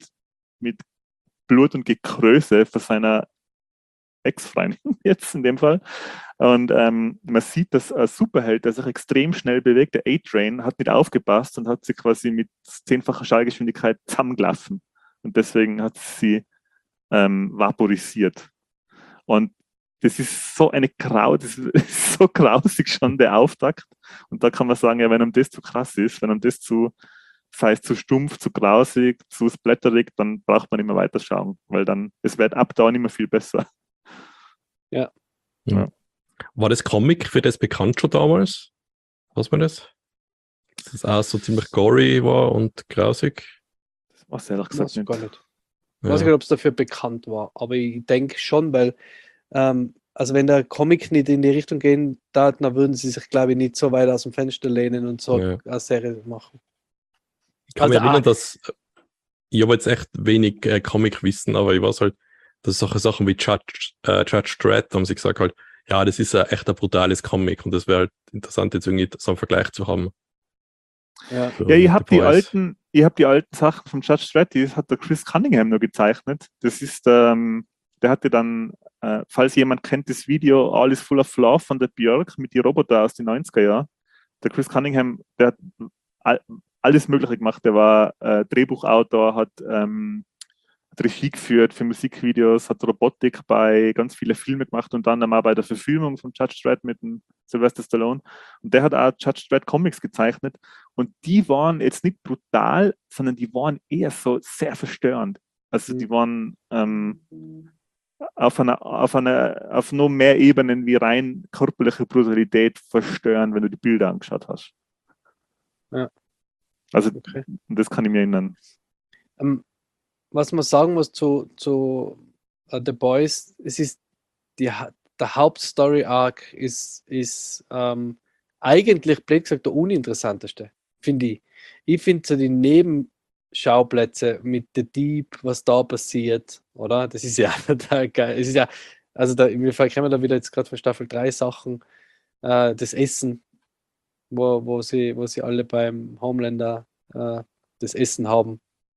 Blut und Gekröse für seiner Ex-Freundin jetzt in dem Fall. Und man sieht, dass ein Superheld, der sich extrem schnell bewegt, der A-Train, hat nicht aufgepasst und hat sie quasi mit 10-facher Schallgeschwindigkeit zusammengelassen. Und deswegen hat sie vaporisiert. Und das ist so das ist so grausig schon, der Auftakt. Und da kann man sagen, ja, wenn einem das zu krass ist, wenn einem das sei es zu stumpf, zu grausig, zu splatterig, dann braucht man nicht mehr weiterschauen, weil dann, es wird ab da nicht mehr viel besser. Ja. Ja. War das Comic für das bekannt schon damals? Was war das? Dass das auch so ziemlich gory war und grausig? Das weiß ich ehrlich Weiß gesagt ich nicht. gar nicht. Ich Ja. weiß nicht, ob es dafür bekannt war, aber ich denke schon, weil, also wenn der Comic nicht in die Richtung gehen darf, dann würden sie sich, glaube ich, nicht so weit aus dem Fenster lehnen und so Ja. eine Serie machen. Ich kann mich Also, erinnern, dass ich habe jetzt echt wenig Comic-Wissen, aber ich weiß halt, dass solche Sachen wie Judge Dredd haben sie gesagt halt, ja, das ist echt ein brutales Comic und das wäre halt interessant, jetzt irgendwie so einen Vergleich zu haben. Ja. So Ja, mit ich The habe Boys. die alten Sachen von Judge Dredd, die hat der Chris Cunningham nur gezeichnet. Das ist, der hatte dann, falls jemand kennt, das Video All is Full of Love von der Björk mit die Roboter aus den 90er Jahren. Der Chris Cunningham, der hat alles Mögliche gemacht. Der war Drehbuchautor, hat Regie geführt für Musikvideos, hat Robotik bei ganz vielen Filmen gemacht und dann auch bei der Verfilmung von Judge Dredd mit dem Sylvester Stallone. Und der hat auch Judge Dredd Comics gezeichnet und die waren jetzt nicht brutal, sondern die waren eher so sehr verstörend. Also die waren auf noch mehr Ebenen wie rein körperliche Brutalität verstörend, wenn du die Bilder angeschaut hast. Ja. Also Okay. das kann ich mir erinnern. Was man sagen muss zu The Boys, es ist der Hauptstory-Arc ist eigentlich, blöd gesagt, der uninteressanteste, finde ich. Ich finde so die Nebenschauplätze mit The Deep, was da passiert, oder? Das ist ja total geil. Es ist ja, also mir kommen da wieder jetzt gerade von Staffel 3 Sachen, das Essen, wo sie alle beim Homelander das Essen haben.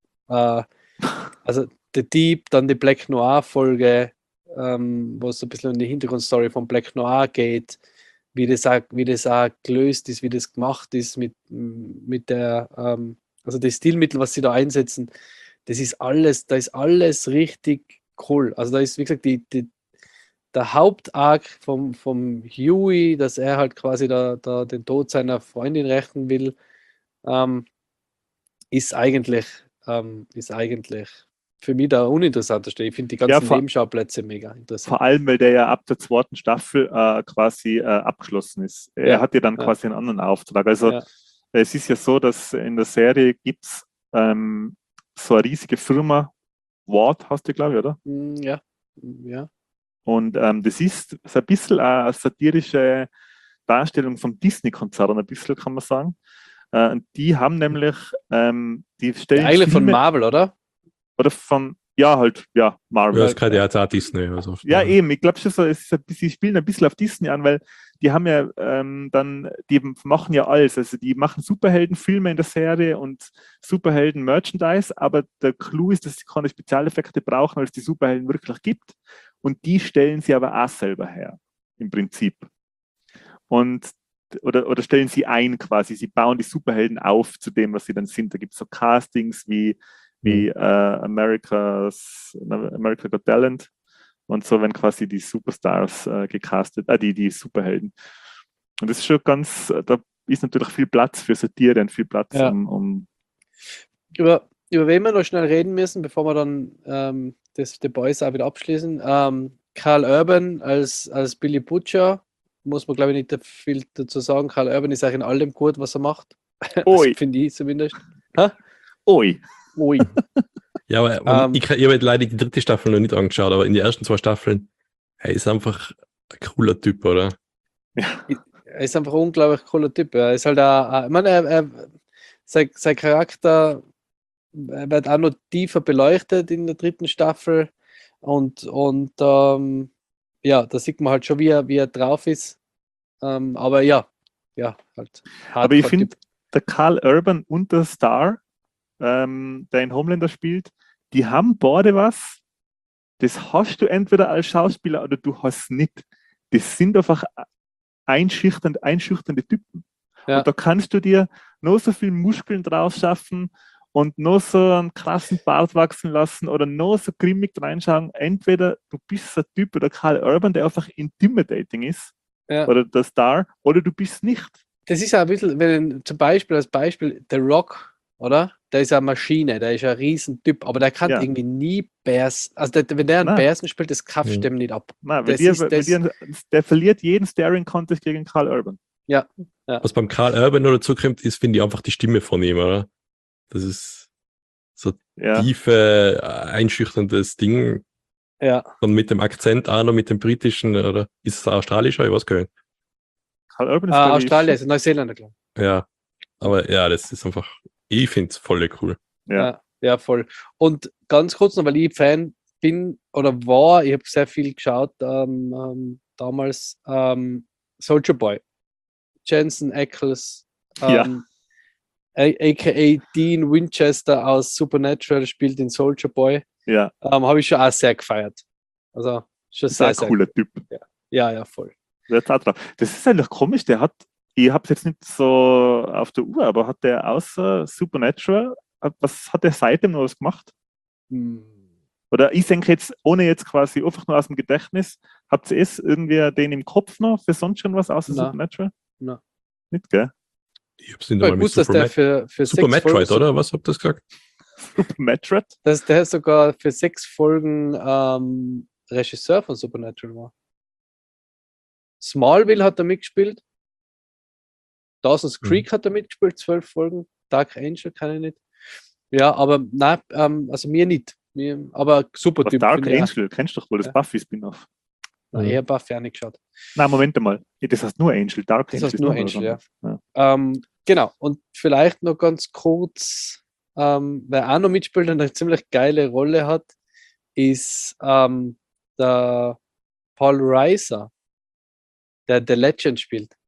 Also The Deep, dann die Black Noir-Folge, wo es so ein bisschen um die Hintergrundstory von Black Noir geht, wie das auch gelöst ist, wie das gemacht ist mit der, also das Stilmittel, was sie da einsetzen, da ist alles richtig cool. Also da ist, wie gesagt, der Hauptarc vom Huey, dass er halt quasi da den Tod seiner Freundin rächen will, ist eigentlich für mich der uninteressanteste. Ich finde die ganzen Ja, Nebenschauplätze mega interessant. vor allem, weil der ja ab der zweiten Staffel quasi abgeschlossen ist. Er Ja, hat ja dann ja. quasi einen anderen Auftrag. Also Ja. es ist ja so, dass in der Serie gibt es so eine riesige Firma, Ward hast du, glaube ich, oder? Ja. Und das ist so ein bisschen eine satirische Darstellung vom Disney-Konzern, ein bisschen kann man sagen. Und die haben nämlich, die stellen Eigentlich von Filme, Marvel, oder? oder von, ja, halt, ja, Marvel. Ja, es gehört ja jetzt auch Disney. Also Ja, eben, ich glaube schon so, sie spielen ein bisschen auf Disney an, weil die haben ja die machen ja alles. Also die machen Superheldenfilme in der Serie und Superhelden-Merchandise, aber der Clou ist, dass sie keine Spezialeffekte brauchen, weil es die Superhelden wirklich gibt. Und die stellen sie aber auch selber her, im Prinzip. Oder stellen sie ein quasi, sie bauen die Superhelden auf zu dem, was sie dann sind. Da gibt es so Castings wie America Got Talent und so, wenn quasi die Superstars gecastet, die Superhelden. Und das ist schon ganz, da ist natürlich viel Platz für Satire und viel Platz Ja. um Über über wen wir noch schnell reden müssen, bevor wir dann The Boys auch wieder abschließen. Karl Urban als Billy Butcher, muss man glaube ich nicht viel dazu sagen. Karl Urban ist auch in allem gut, was er macht. Ui. Finde ich zumindest. Ui. Ui. Ja, aber ich habe leider die dritte Staffel noch nicht angeschaut, aber in den ersten 2 Staffeln, er ist einfach ein cooler Typ, oder? Er ist einfach ein unglaublich cooler Typ. Er ist halt ich meine, sein Charakter wird auch noch tiefer beleuchtet in der dritten Staffel und ja, da sieht man halt schon, wie er drauf ist. Aber ja, halt. Aber ich finde, der Karl Urban und der Star, der in Homelander spielt, die haben beide was, das hast du entweder als Schauspieler oder du hast nicht. Das sind einfach einschüchternde Typen. Ja. Und da kannst du dir noch so viel Muskeln drauf schaffen und noch so einen krassen Bart wachsen lassen oder noch so grimmig reinschauen. Entweder du bist ein Typ oder Karl Urban, der einfach intimidating ist, oder der Star, oder du bist nicht. Das ist ja ein bisschen, wenn zum Beispiel als Beispiel The Rock, oder? Der ist eine Maschine, der ist ein Riesentyp, aber der kann irgendwie nie Bears, also wenn der einen Bearsen spielt, das kauft dem nicht ab. Nein, der verliert jeden Staring-Contest gegen Karl Urban. Ja. Was beim Karl Urban noch dazu kommt, ist, finde ich, einfach die Stimme von ihm, oder? Das ist so tiefe, einschüchterndes Ding. Ja. Und mit dem Akzent auch noch mit dem britischen, oder ist es australischer? Ich weiß gar nicht. Karl Urban ist Australien, ist Neuseeländer, glaube ich. Ja, aber ja, das ist einfach, ich finde es voll cool. Ja, voll. Und ganz kurz noch, weil ich Fan bin oder war, ich habe sehr viel geschaut damals, Soldier Boy. Jensen Ackles, a.k.a. Dean Winchester aus Supernatural spielt in Soldier Boy. Ja. Habe ich schon auch sehr gefeiert. Also schon sehr, sehr cooler Typ. Ja, voll. Das ist eigentlich komisch, ich habe es jetzt nicht so auf der Uhr, aber hat der außer Supernatural, was hat der seitdem noch was gemacht? Oder ich denke jetzt, ohne jetzt quasi einfach nur aus dem Gedächtnis, habt ihr irgendwie den im Kopf noch für sonst schon was außer Supernatural? Nein. Nicht, gell? Ich hab's nicht einmal mit Super Metroid, oder? Was habt ihr gesagt? Super Metroid? Dass der sogar für 6 Folgen Regisseur von Supernatural war. Smallville hat er mitgespielt. Dawson's Creek hat er mitgespielt, 12 Folgen. Dark Angel kann ich nicht. Ja, aber nein, also mir nicht. Aber super Typ. Dark Angel, kennst du doch wohl das Buffy-Spin-Off? Nein, ich habe Buffy auch nicht geschaut. Nein, Moment mal. Das heißt nur Angel. Dark Angel. Das heißt nur Angel, ja. Genau. Und vielleicht noch ganz kurz, wer auch noch mitspielt und eine ziemlich geile Rolle hat, ist der Paul Reiser, der The Legend spielt.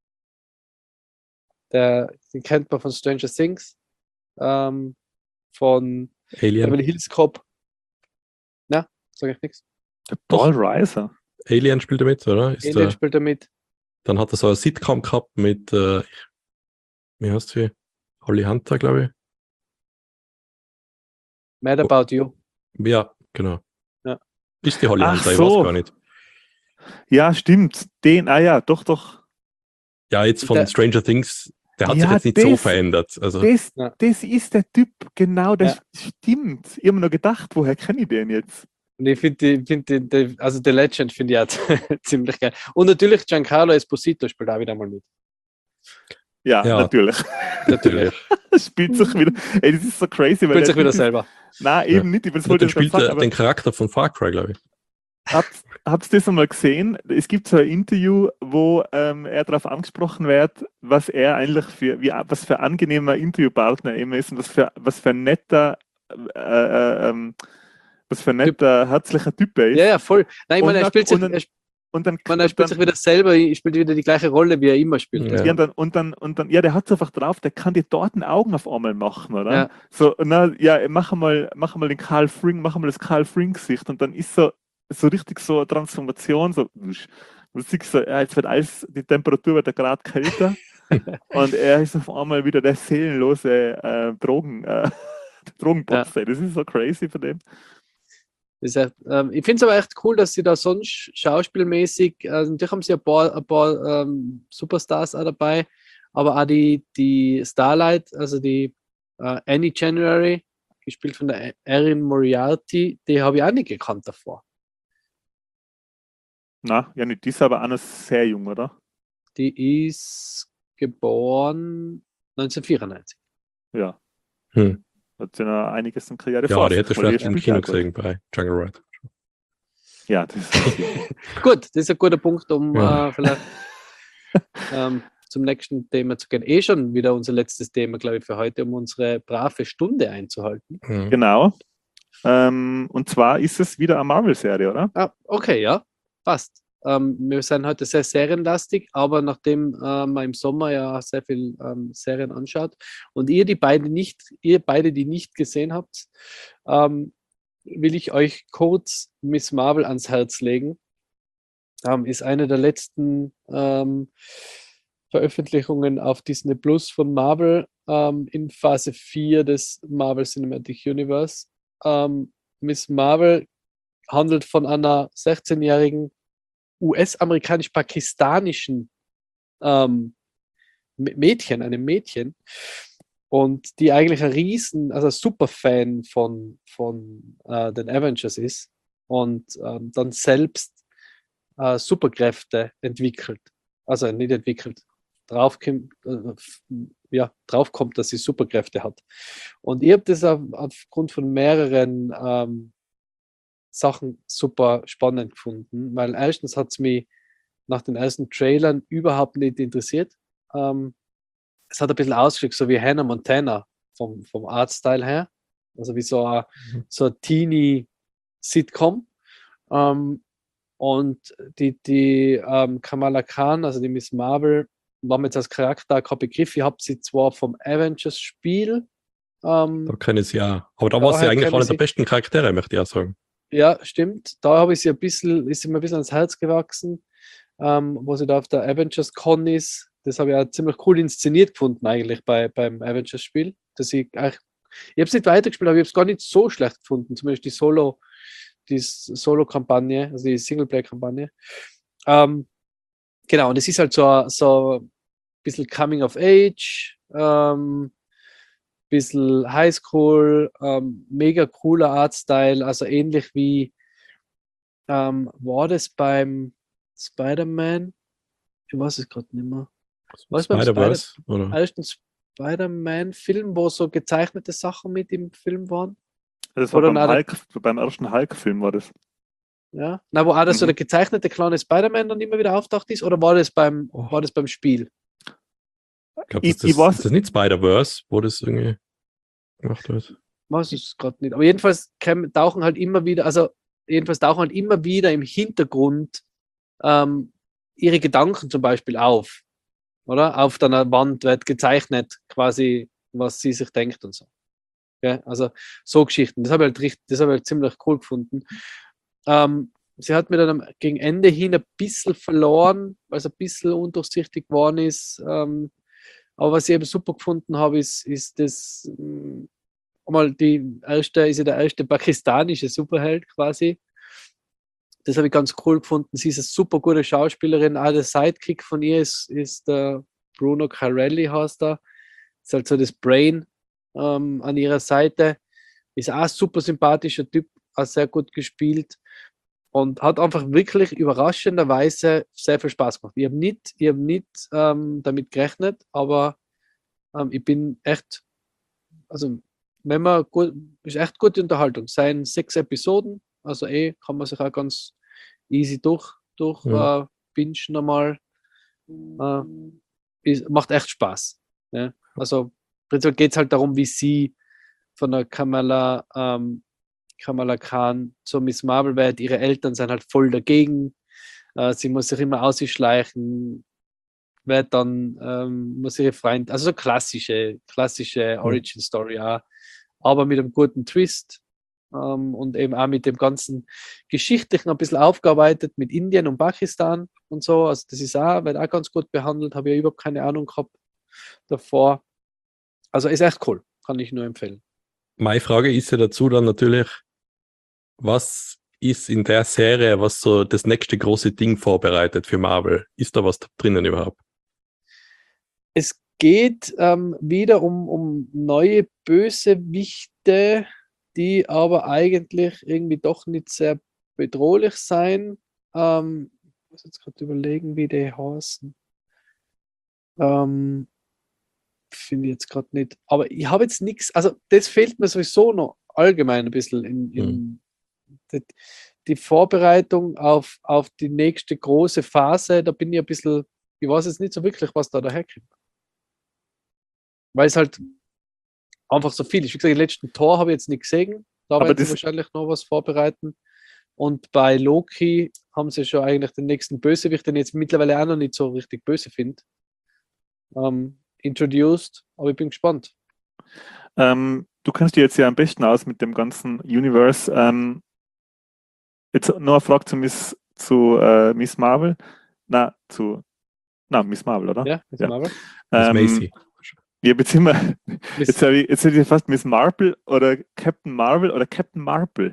Den kennt man von Stranger Things, von Alien. Beverly Hills Cop. Na, sage ich nichts. Der Paul Reiser. Alien spielt er mit, oder? Alien spielt er mit. Dann hat er so ein Sitcom gehabt mit, wie heißt sie? Holly Hunter, glaube ich. Mad About You. Ja, genau. Ja. Ist die Holly Hunter, ich so. weiß gar nicht. Ja, stimmt. Doch. Ja, jetzt von Stranger Things, der hat sich jetzt nicht so verändert. Also. Das ist der Typ, genau, das stimmt. Ich habe mir noch gedacht, woher kenne ich den jetzt? Und ich finde, also The Legend finde ich auch ziemlich geil. Und natürlich Giancarlo Esposito spielt auch wieder mal mit. Ja. Natürlich. Spielt sich wieder. Ey, das ist so crazy. Spielt sich wieder selber. Nein, eben nicht. Der spielt den Charakter von Far Cry, glaube ich. Habt ihr das einmal gesehen? Es gibt so ein Interview, wo er darauf angesprochen wird, was er eigentlich was für ein angenehmer Interviewpartner immer ist und was für ein netter herzlicher Typ er ist. Ja, voll. Nein, ich meine, er spielt sich wieder selber, spielt wieder die gleiche Rolle, wie er immer spielt. Ja, und dann, der hat es einfach drauf, der kann die dort den Augen auf einmal machen, oder? Ja. So, mach mal den Carl Fring, mach mal das Carl Fring-Gesicht und dann ist so richtig so eine Transformation, so, du siehst so, jetzt wird alles, die Temperatur wird gerade kälter und er ist auf einmal wieder der seelenlose Drogenboxer. Das ist so crazy für den. Ich finde es aber echt cool, dass sie da sonst schauspielmäßig, natürlich haben sie ein paar Superstars auch dabei, aber auch die Starlight, also die Annie January, gespielt von der Erin Moriarty, die habe ich auch nicht gekannt davor. Na, ja nicht, die ist aber auch noch sehr jung, oder? Die ist geboren 1994. Ja. Hm. Hat sie noch einiges im Karriere Ja, vor die hätte sich, ich weil vielleicht im spielt Kino ja gut. gesehen bei Jungle Ride. Ja, das ist richtig. Gut, das ist ein guter Punkt, um Ja. vielleicht zum nächsten Thema zu gehen. Schon wieder unser letztes Thema, glaube ich, für heute, um unsere brave Stunde einzuhalten. Hm. Genau. Und zwar ist es wieder eine Marvel-Serie, oder? Ah, okay, ja, passt. Wir sind heute sehr serienlastig, aber nachdem man im Sommer ja sehr viel Serien anschaut und ihr beide, die nicht gesehen habt, will ich euch kurz Miss Marvel ans Herz legen. Ist eine der letzten Veröffentlichungen auf Disney Plus von Marvel in Phase 4 des Marvel Cinematic Universe. Miss Marvel handelt von einer 16-jährigen US-amerikanisch-pakistanischen einem Mädchen, und die eigentlich ein Superfan von den Avengers ist und dann selbst Superkräfte entwickelt. Also nicht entwickelt, draufkommt, dass sie Superkräfte hat. Und ich habe das aufgrund von mehreren Sachen super spannend gefunden, weil erstens hat es mich nach den ersten Trailern überhaupt nicht interessiert. Es hat ein bisschen ausgeschaut, so wie Hannah Montana vom Artstyle her. Also wie so ein Teenie-Sitcom. Und die Kamala Khan, also die Miss Marvel, war mir jetzt als Charakter kein Begriff. Ich habe sie zwar vom Avengers-Spiel. Da kenne ich sie auch. Aber da war sie eigentlich einer der besten Charaktere, möchte ich auch sagen. Ja, stimmt. Da habe ich sie ist sie mir ein bisschen ans Herz gewachsen, wo sie da auf der Avengers Con ist. Das habe ich auch ziemlich cool inszeniert gefunden, eigentlich beim Avengers-Spiel. Ich habe es nicht weitergespielt, aber ich habe es gar nicht so schlecht gefunden. Zumindest die Solo-Kampagne, also die Singleplayer-Kampagne. Genau, und es ist halt so ein bisschen Coming of Age, bisschen Highschool, mega cooler Artstyle, also ähnlich wie war das beim Spider-Man? Ich weiß es gerade nicht mehr. Was beim ersten Spider-Man-Film, wo so gezeichnete Sachen mit im Film waren? Das war beim ersten Hulk-Film war das. Ja, na, wo auch das so der gezeichnete kleine Spider-Man dann immer wieder auftaucht ist, oder war das beim Spiel? Ich glaube, ist das nicht Spider-Verse, wo das irgendwie gemacht wird? Weiß ich gerade nicht. Aber jedenfalls tauchen halt immer wieder im Hintergrund ihre Gedanken zum Beispiel auf. Oder? Auf der Wand wird gezeichnet, quasi, was sie sich denkt und so. Ja, also so Geschichten. Das habe ich halt ziemlich cool gefunden. Sie hat mir dann gegen Ende hin ein bisschen verloren, weil es ein bisschen undurchsichtig geworden ist. Aber was ich eben super gefunden habe, ist das einmal der erste pakistanische Superheld quasi. Das habe ich ganz cool gefunden. Sie ist eine super gute Schauspielerin. Auch der Sidekick von ihr ist der Bruno Carelli, heißt er. Ist halt so das Brain an ihrer Seite. Ist auch ein super sympathischer Typ, auch sehr gut gespielt und hat einfach wirklich überraschenderweise sehr viel Spaß gemacht. Ich habe nicht damit gerechnet, aber ich bin echt, also wenn man ist echt gute Unterhaltung. Es seien 6 Episoden, also kann man sich auch ganz easy bingen einmal. Macht echt Spaß. Ja? Also prinzipiell geht es halt darum, wie sie von der Kamala Khan zur Miss Marvel wird. Ihre Eltern sind halt voll dagegen. Sie muss sich immer ausschleichen, wird dann muss ihre Freunde, also so klassische Origin-Story auch, aber mit einem guten Twist und eben auch mit dem ganzen Geschichtlichen ein bisschen aufgearbeitet mit Indien und Pakistan und so. Also das wird auch ganz gut behandelt, habe ich überhaupt keine Ahnung gehabt davor. Also ist echt cool, kann ich nur empfehlen. Meine Frage ist ja dazu dann natürlich, was ist in der Serie, was so das nächste große Ding vorbereitet für Marvel? Ist da was drinnen überhaupt? Es geht wieder um neue Bösewichte, die aber eigentlich irgendwie doch nicht sehr bedrohlich sein. Ich muss jetzt gerade überlegen, wie die heißen. Finde ich jetzt gerade nicht. Aber ich habe jetzt nichts, also das fehlt mir sowieso noch allgemein ein bisschen in die Vorbereitung auf die nächste große Phase. Da bin ich ein bisschen, ich weiß jetzt nicht so wirklich, was da daherkommt. Weil es halt einfach so viel ist. Wie gesagt, den letzten Tor habe ich jetzt nicht gesehen. Da Aber werden sie das- wahrscheinlich noch was vorbereiten. Und bei Loki haben sie schon eigentlich den nächsten Bösewicht, den ich jetzt mittlerweile auch noch nicht so richtig böse finde, introduced. Aber ich bin gespannt. Du kennst dich jetzt ja am besten aus mit dem ganzen Universe. Jetzt noch eine Frage zu Miss Marvel. Miss Marvel, oder? Ja, jetzt Ja. Marvel. Miss Macy. Ich habe jetzt immer, Miss- jetzt hätte ich fast Miss Marple oder Captain Marvel oder Captain Marple.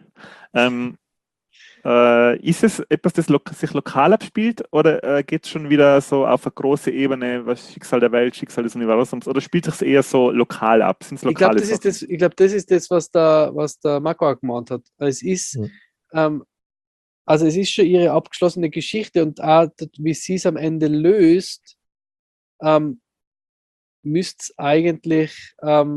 Ist es etwas, das sich lokal abspielt, oder geht es schon wieder so auf eine große Ebene, was Schicksal der Welt, Schicksal des Universums, oder spielt sich es eher so lokal ab? Sind es Ich glaube, lokale das ist Sachen? das ist das, was der Marco auch gemeint hat. Es ist, also es ist schon ihre abgeschlossene Geschichte und auch, wie sie es am Ende löst, müsste es eigentlich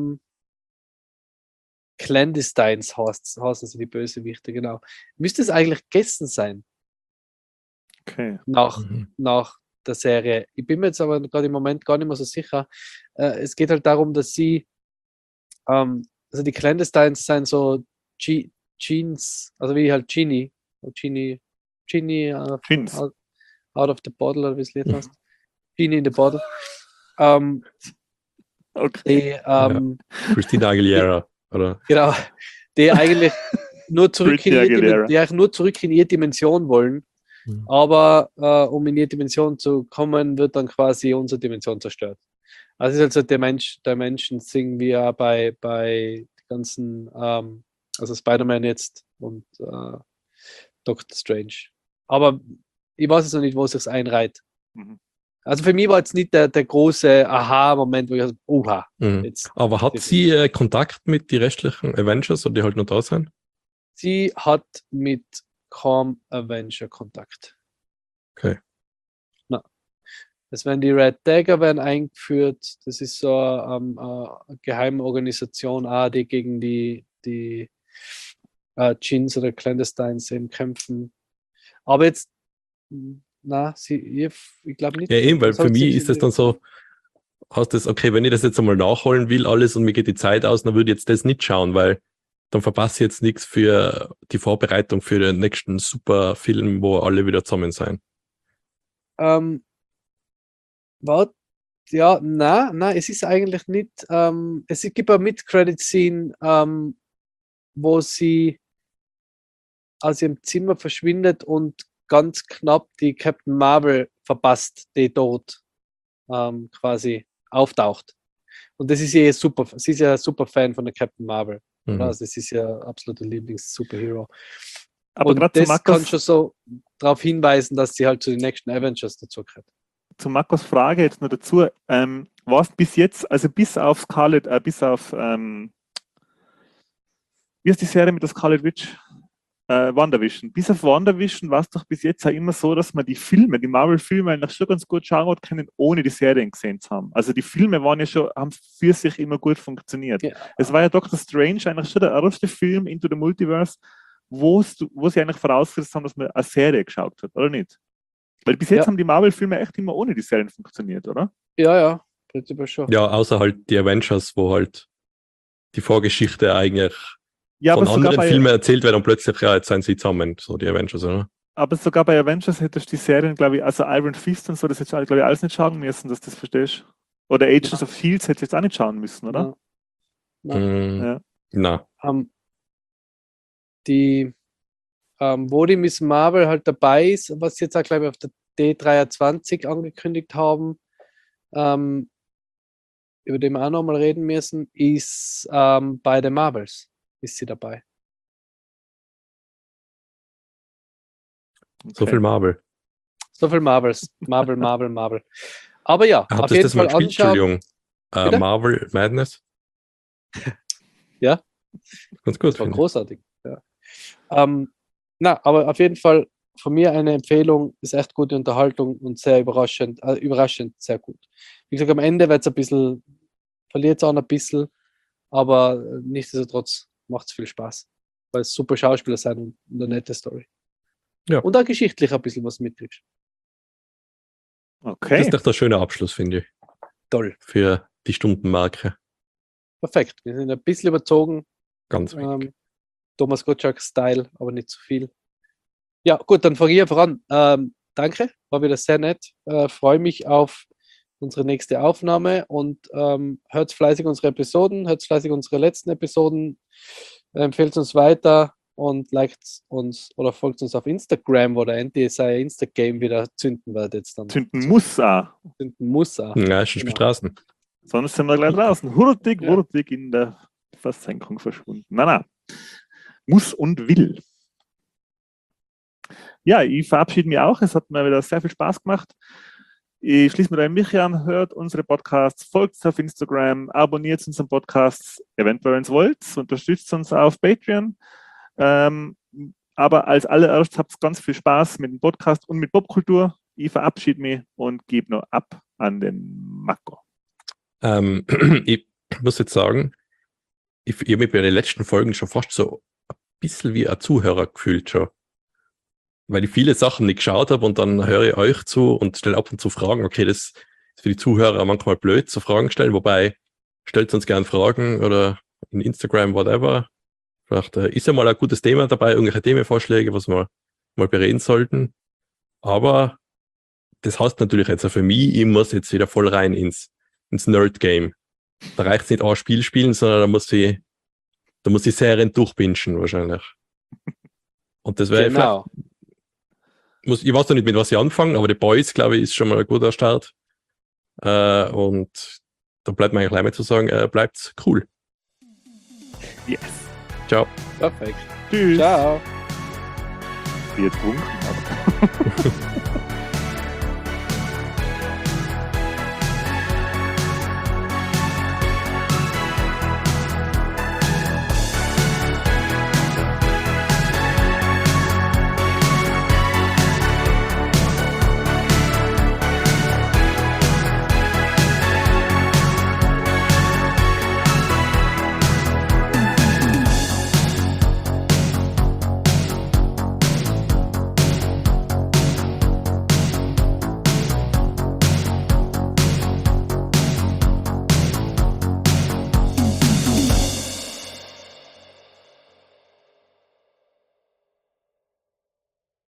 Clandestines heißen sie die Bösewichte, genau. Müsste es eigentlich gegessen sein Okay. nach der Serie. Ich bin mir jetzt aber gerade im Moment gar nicht mehr so sicher. Es geht halt darum, dass sie, also die Clandestines sind so Jeans, also wie halt Genie Fins. out of the bottle, oder wie es Lied heißt. Genie in the bottle. Ähm, Okay. die, Christina Aguilera, oder? genau, die eigentlich nur zurück in Britney Aguilera. die eigentlich nur zurück in ihre Dimension wollen. Aber um in ihre Dimension zu kommen, wird dann quasi unsere Dimension zerstört. Also es ist also der Menschen-Sing, wie er bei den ganzen, also Spider-Man jetzt und Doctor Strange. Aber ich weiß jetzt noch nicht, wo es sich einreiht. Mhm. Also für mich war jetzt nicht der große Aha-Moment, wo ich gesagt habe, oha. Jetzt, Aber hat sie Kontakt mit den restlichen Avengers, oder die halt noch da sind? sie hat mit kaum Avenger Kontakt. Okay. Na. Das werden die Red Dagger werden eingeführt. Das ist so eine geheime Organisation, die gegen die Djinns oder Clandestines eben kämpfen. Aber jetzt, ich glaube nicht. Ja, eben, weil Das für hat mich sie- ist das dann so, hast das, okay, wenn ich das jetzt einmal nachholen will, alles, und mir geht die Zeit aus, dann würde ich jetzt das nicht schauen, weil dann verpasse ich jetzt nichts für die Vorbereitung für den nächsten super Film, wo alle wieder zusammen sein. Warte, ja, nein, es ist eigentlich nicht. Es gibt eine Mid-Credit-Scene, wo sie aus ihrem Zimmer verschwindet und ganz knapp die Captain Marvel verpasst, die dort quasi auftaucht. Und das ist ja super. Sie ist ja ein super Fan von der Captain Marvel. Mhm. Also das ist ja absoluter Lieblings-Superhero. Aber Und gerade zu das kann Markus, schon so darauf hinweisen, dass sie halt zu den nächsten Avengers dazu gehört. zu Markus Frage jetzt noch dazu. Warst bis jetzt, also bis auf Scarlet, wie ist die Serie mit der Scarlet Witch? WandaVision. Bis auf WandaVision war es doch bis jetzt auch immer so, dass man die Filme, die Marvel-Filme eigentlich schon ganz gut schauen hat können, ohne die Serien gesehen zu haben. Also die Filme waren ja schon, haben für sich immer gut funktioniert. Ja. Es war ja Doctor Strange eigentlich schon der erste Film Into the Multiverse, wo sie eigentlich vorausgesetzt haben, dass man eine Serie geschaut hat, oder nicht? Weil bis jetzt Ja. haben die Marvel-Filme echt immer ohne die Serien funktioniert, oder? Ja, prinzipiell schon. Ja, außer halt die Avengers, wo halt die Vorgeschichte eigentlich Ja, von aber sogar anderen bei, Filmen erzählt wird und plötzlich, ja, jetzt sind sie zusammen, so die Avengers, oder? aber sogar bei Avengers hättest du die Serien, glaube ich, also Iron Fist und so, das hättest du, glaube ich, alles nicht schauen müssen, dass du das verstehst. Oder Agents of Shield hättest du jetzt auch nicht schauen müssen, oder? Ja. Ja. Na. Wo die Miss Marvel halt dabei ist, was sie jetzt auch, glaube ich, auf der D23 angekündigt haben, über den wir auch nochmal reden müssen, ist bei den Marvels ist sie dabei. So viel Marvel. So viel Marvels. Marvel. Aber ja, Habt auf ihr jeden das mal Fall gespielt? anschauen. Entschuldigung. Bitte? Marvel Madness? Ja. Ganz gut. Das war finde ich. großartig. Ja. Aber auf jeden Fall von mir eine Empfehlung, ist echt gute Unterhaltung und sehr überraschend sehr gut. Wie gesagt, am Ende wird es verliert es auch ein bisschen, aber nichtsdestotrotz macht es viel Spaß, weil es super Schauspieler sind und eine nette Story. Ja. Und auch geschichtlich ein bisschen was mitkriegst. Das Okay. ist doch der schöne Abschluss, finde ich, Toll. für die Stundenmarke. Perfekt. Wir sind ein bisschen überzogen. Ganz wichtig. Thomas Gottschalk-Style, aber nicht zu viel. Ja, gut, dann fange ich einfach an. Danke, war wieder sehr nett. Freue mich auf unsere nächste Aufnahme und hört fleißig unsere Episoden, hört fleißig unsere letzten Episoden, empfehlt uns weiter und liked uns oder folgt uns auf Instagram, wo der NTSI Instagame wieder zünden wird jetzt dann. Zünden muss auch. Zünden muss auch. Ja, ist schon Genau. Straßen. Sonst sind wir gleich draußen. Hurtig Ja. in der Versenkung verschwunden. Nein. Muss und will. Ja, ich verabschiede mich auch. Es hat mir wieder sehr viel Spaß gemacht. Ich schließe mich da Michi an, hört unsere Podcasts, folgt uns auf Instagram, abonniert unseren Podcast, eventuell wenn ihr wollt, unterstützt uns auf Patreon. Aber als allererstes habt ihr ganz viel Spaß mit dem Podcast und mit Popkultur. Ich verabschiede mich und gebe noch ab an den Marco. Ich muss jetzt sagen, ich habe mich bei den letzten Folgen schon fast so ein bisschen wie ein Zuhörer gefühlt schon. Weil ich viele Sachen nicht geschaut habe und dann höre ich euch zu und stelle ab und zu Fragen. Okay, das ist für die Zuhörer manchmal blöd, so Fragen stellen, wobei stellt uns gerne Fragen oder in Instagram, whatever. Vielleicht ist ja mal ein gutes Thema dabei, irgendwelche Themenvorschläge, was wir mal bereden sollten. Aber das heißt natürlich jetzt auch für mich, ich muss jetzt wieder voll rein ins Nerd-Game. Da reicht es nicht ein Spiel spielen, sondern da muss ich Serien durchbingen wahrscheinlich. Und das wäre Genau. ich weiß noch nicht, mit was ich anfange, aber The Boys, glaube ich, ist schon mal ein guter Start. Und da bleibt mir eigentlich gleich mal zu sagen, bleibt's cool. Yes. Ciao. Perfekt. Tschüss. Ciao. Wie jetzt Punkt.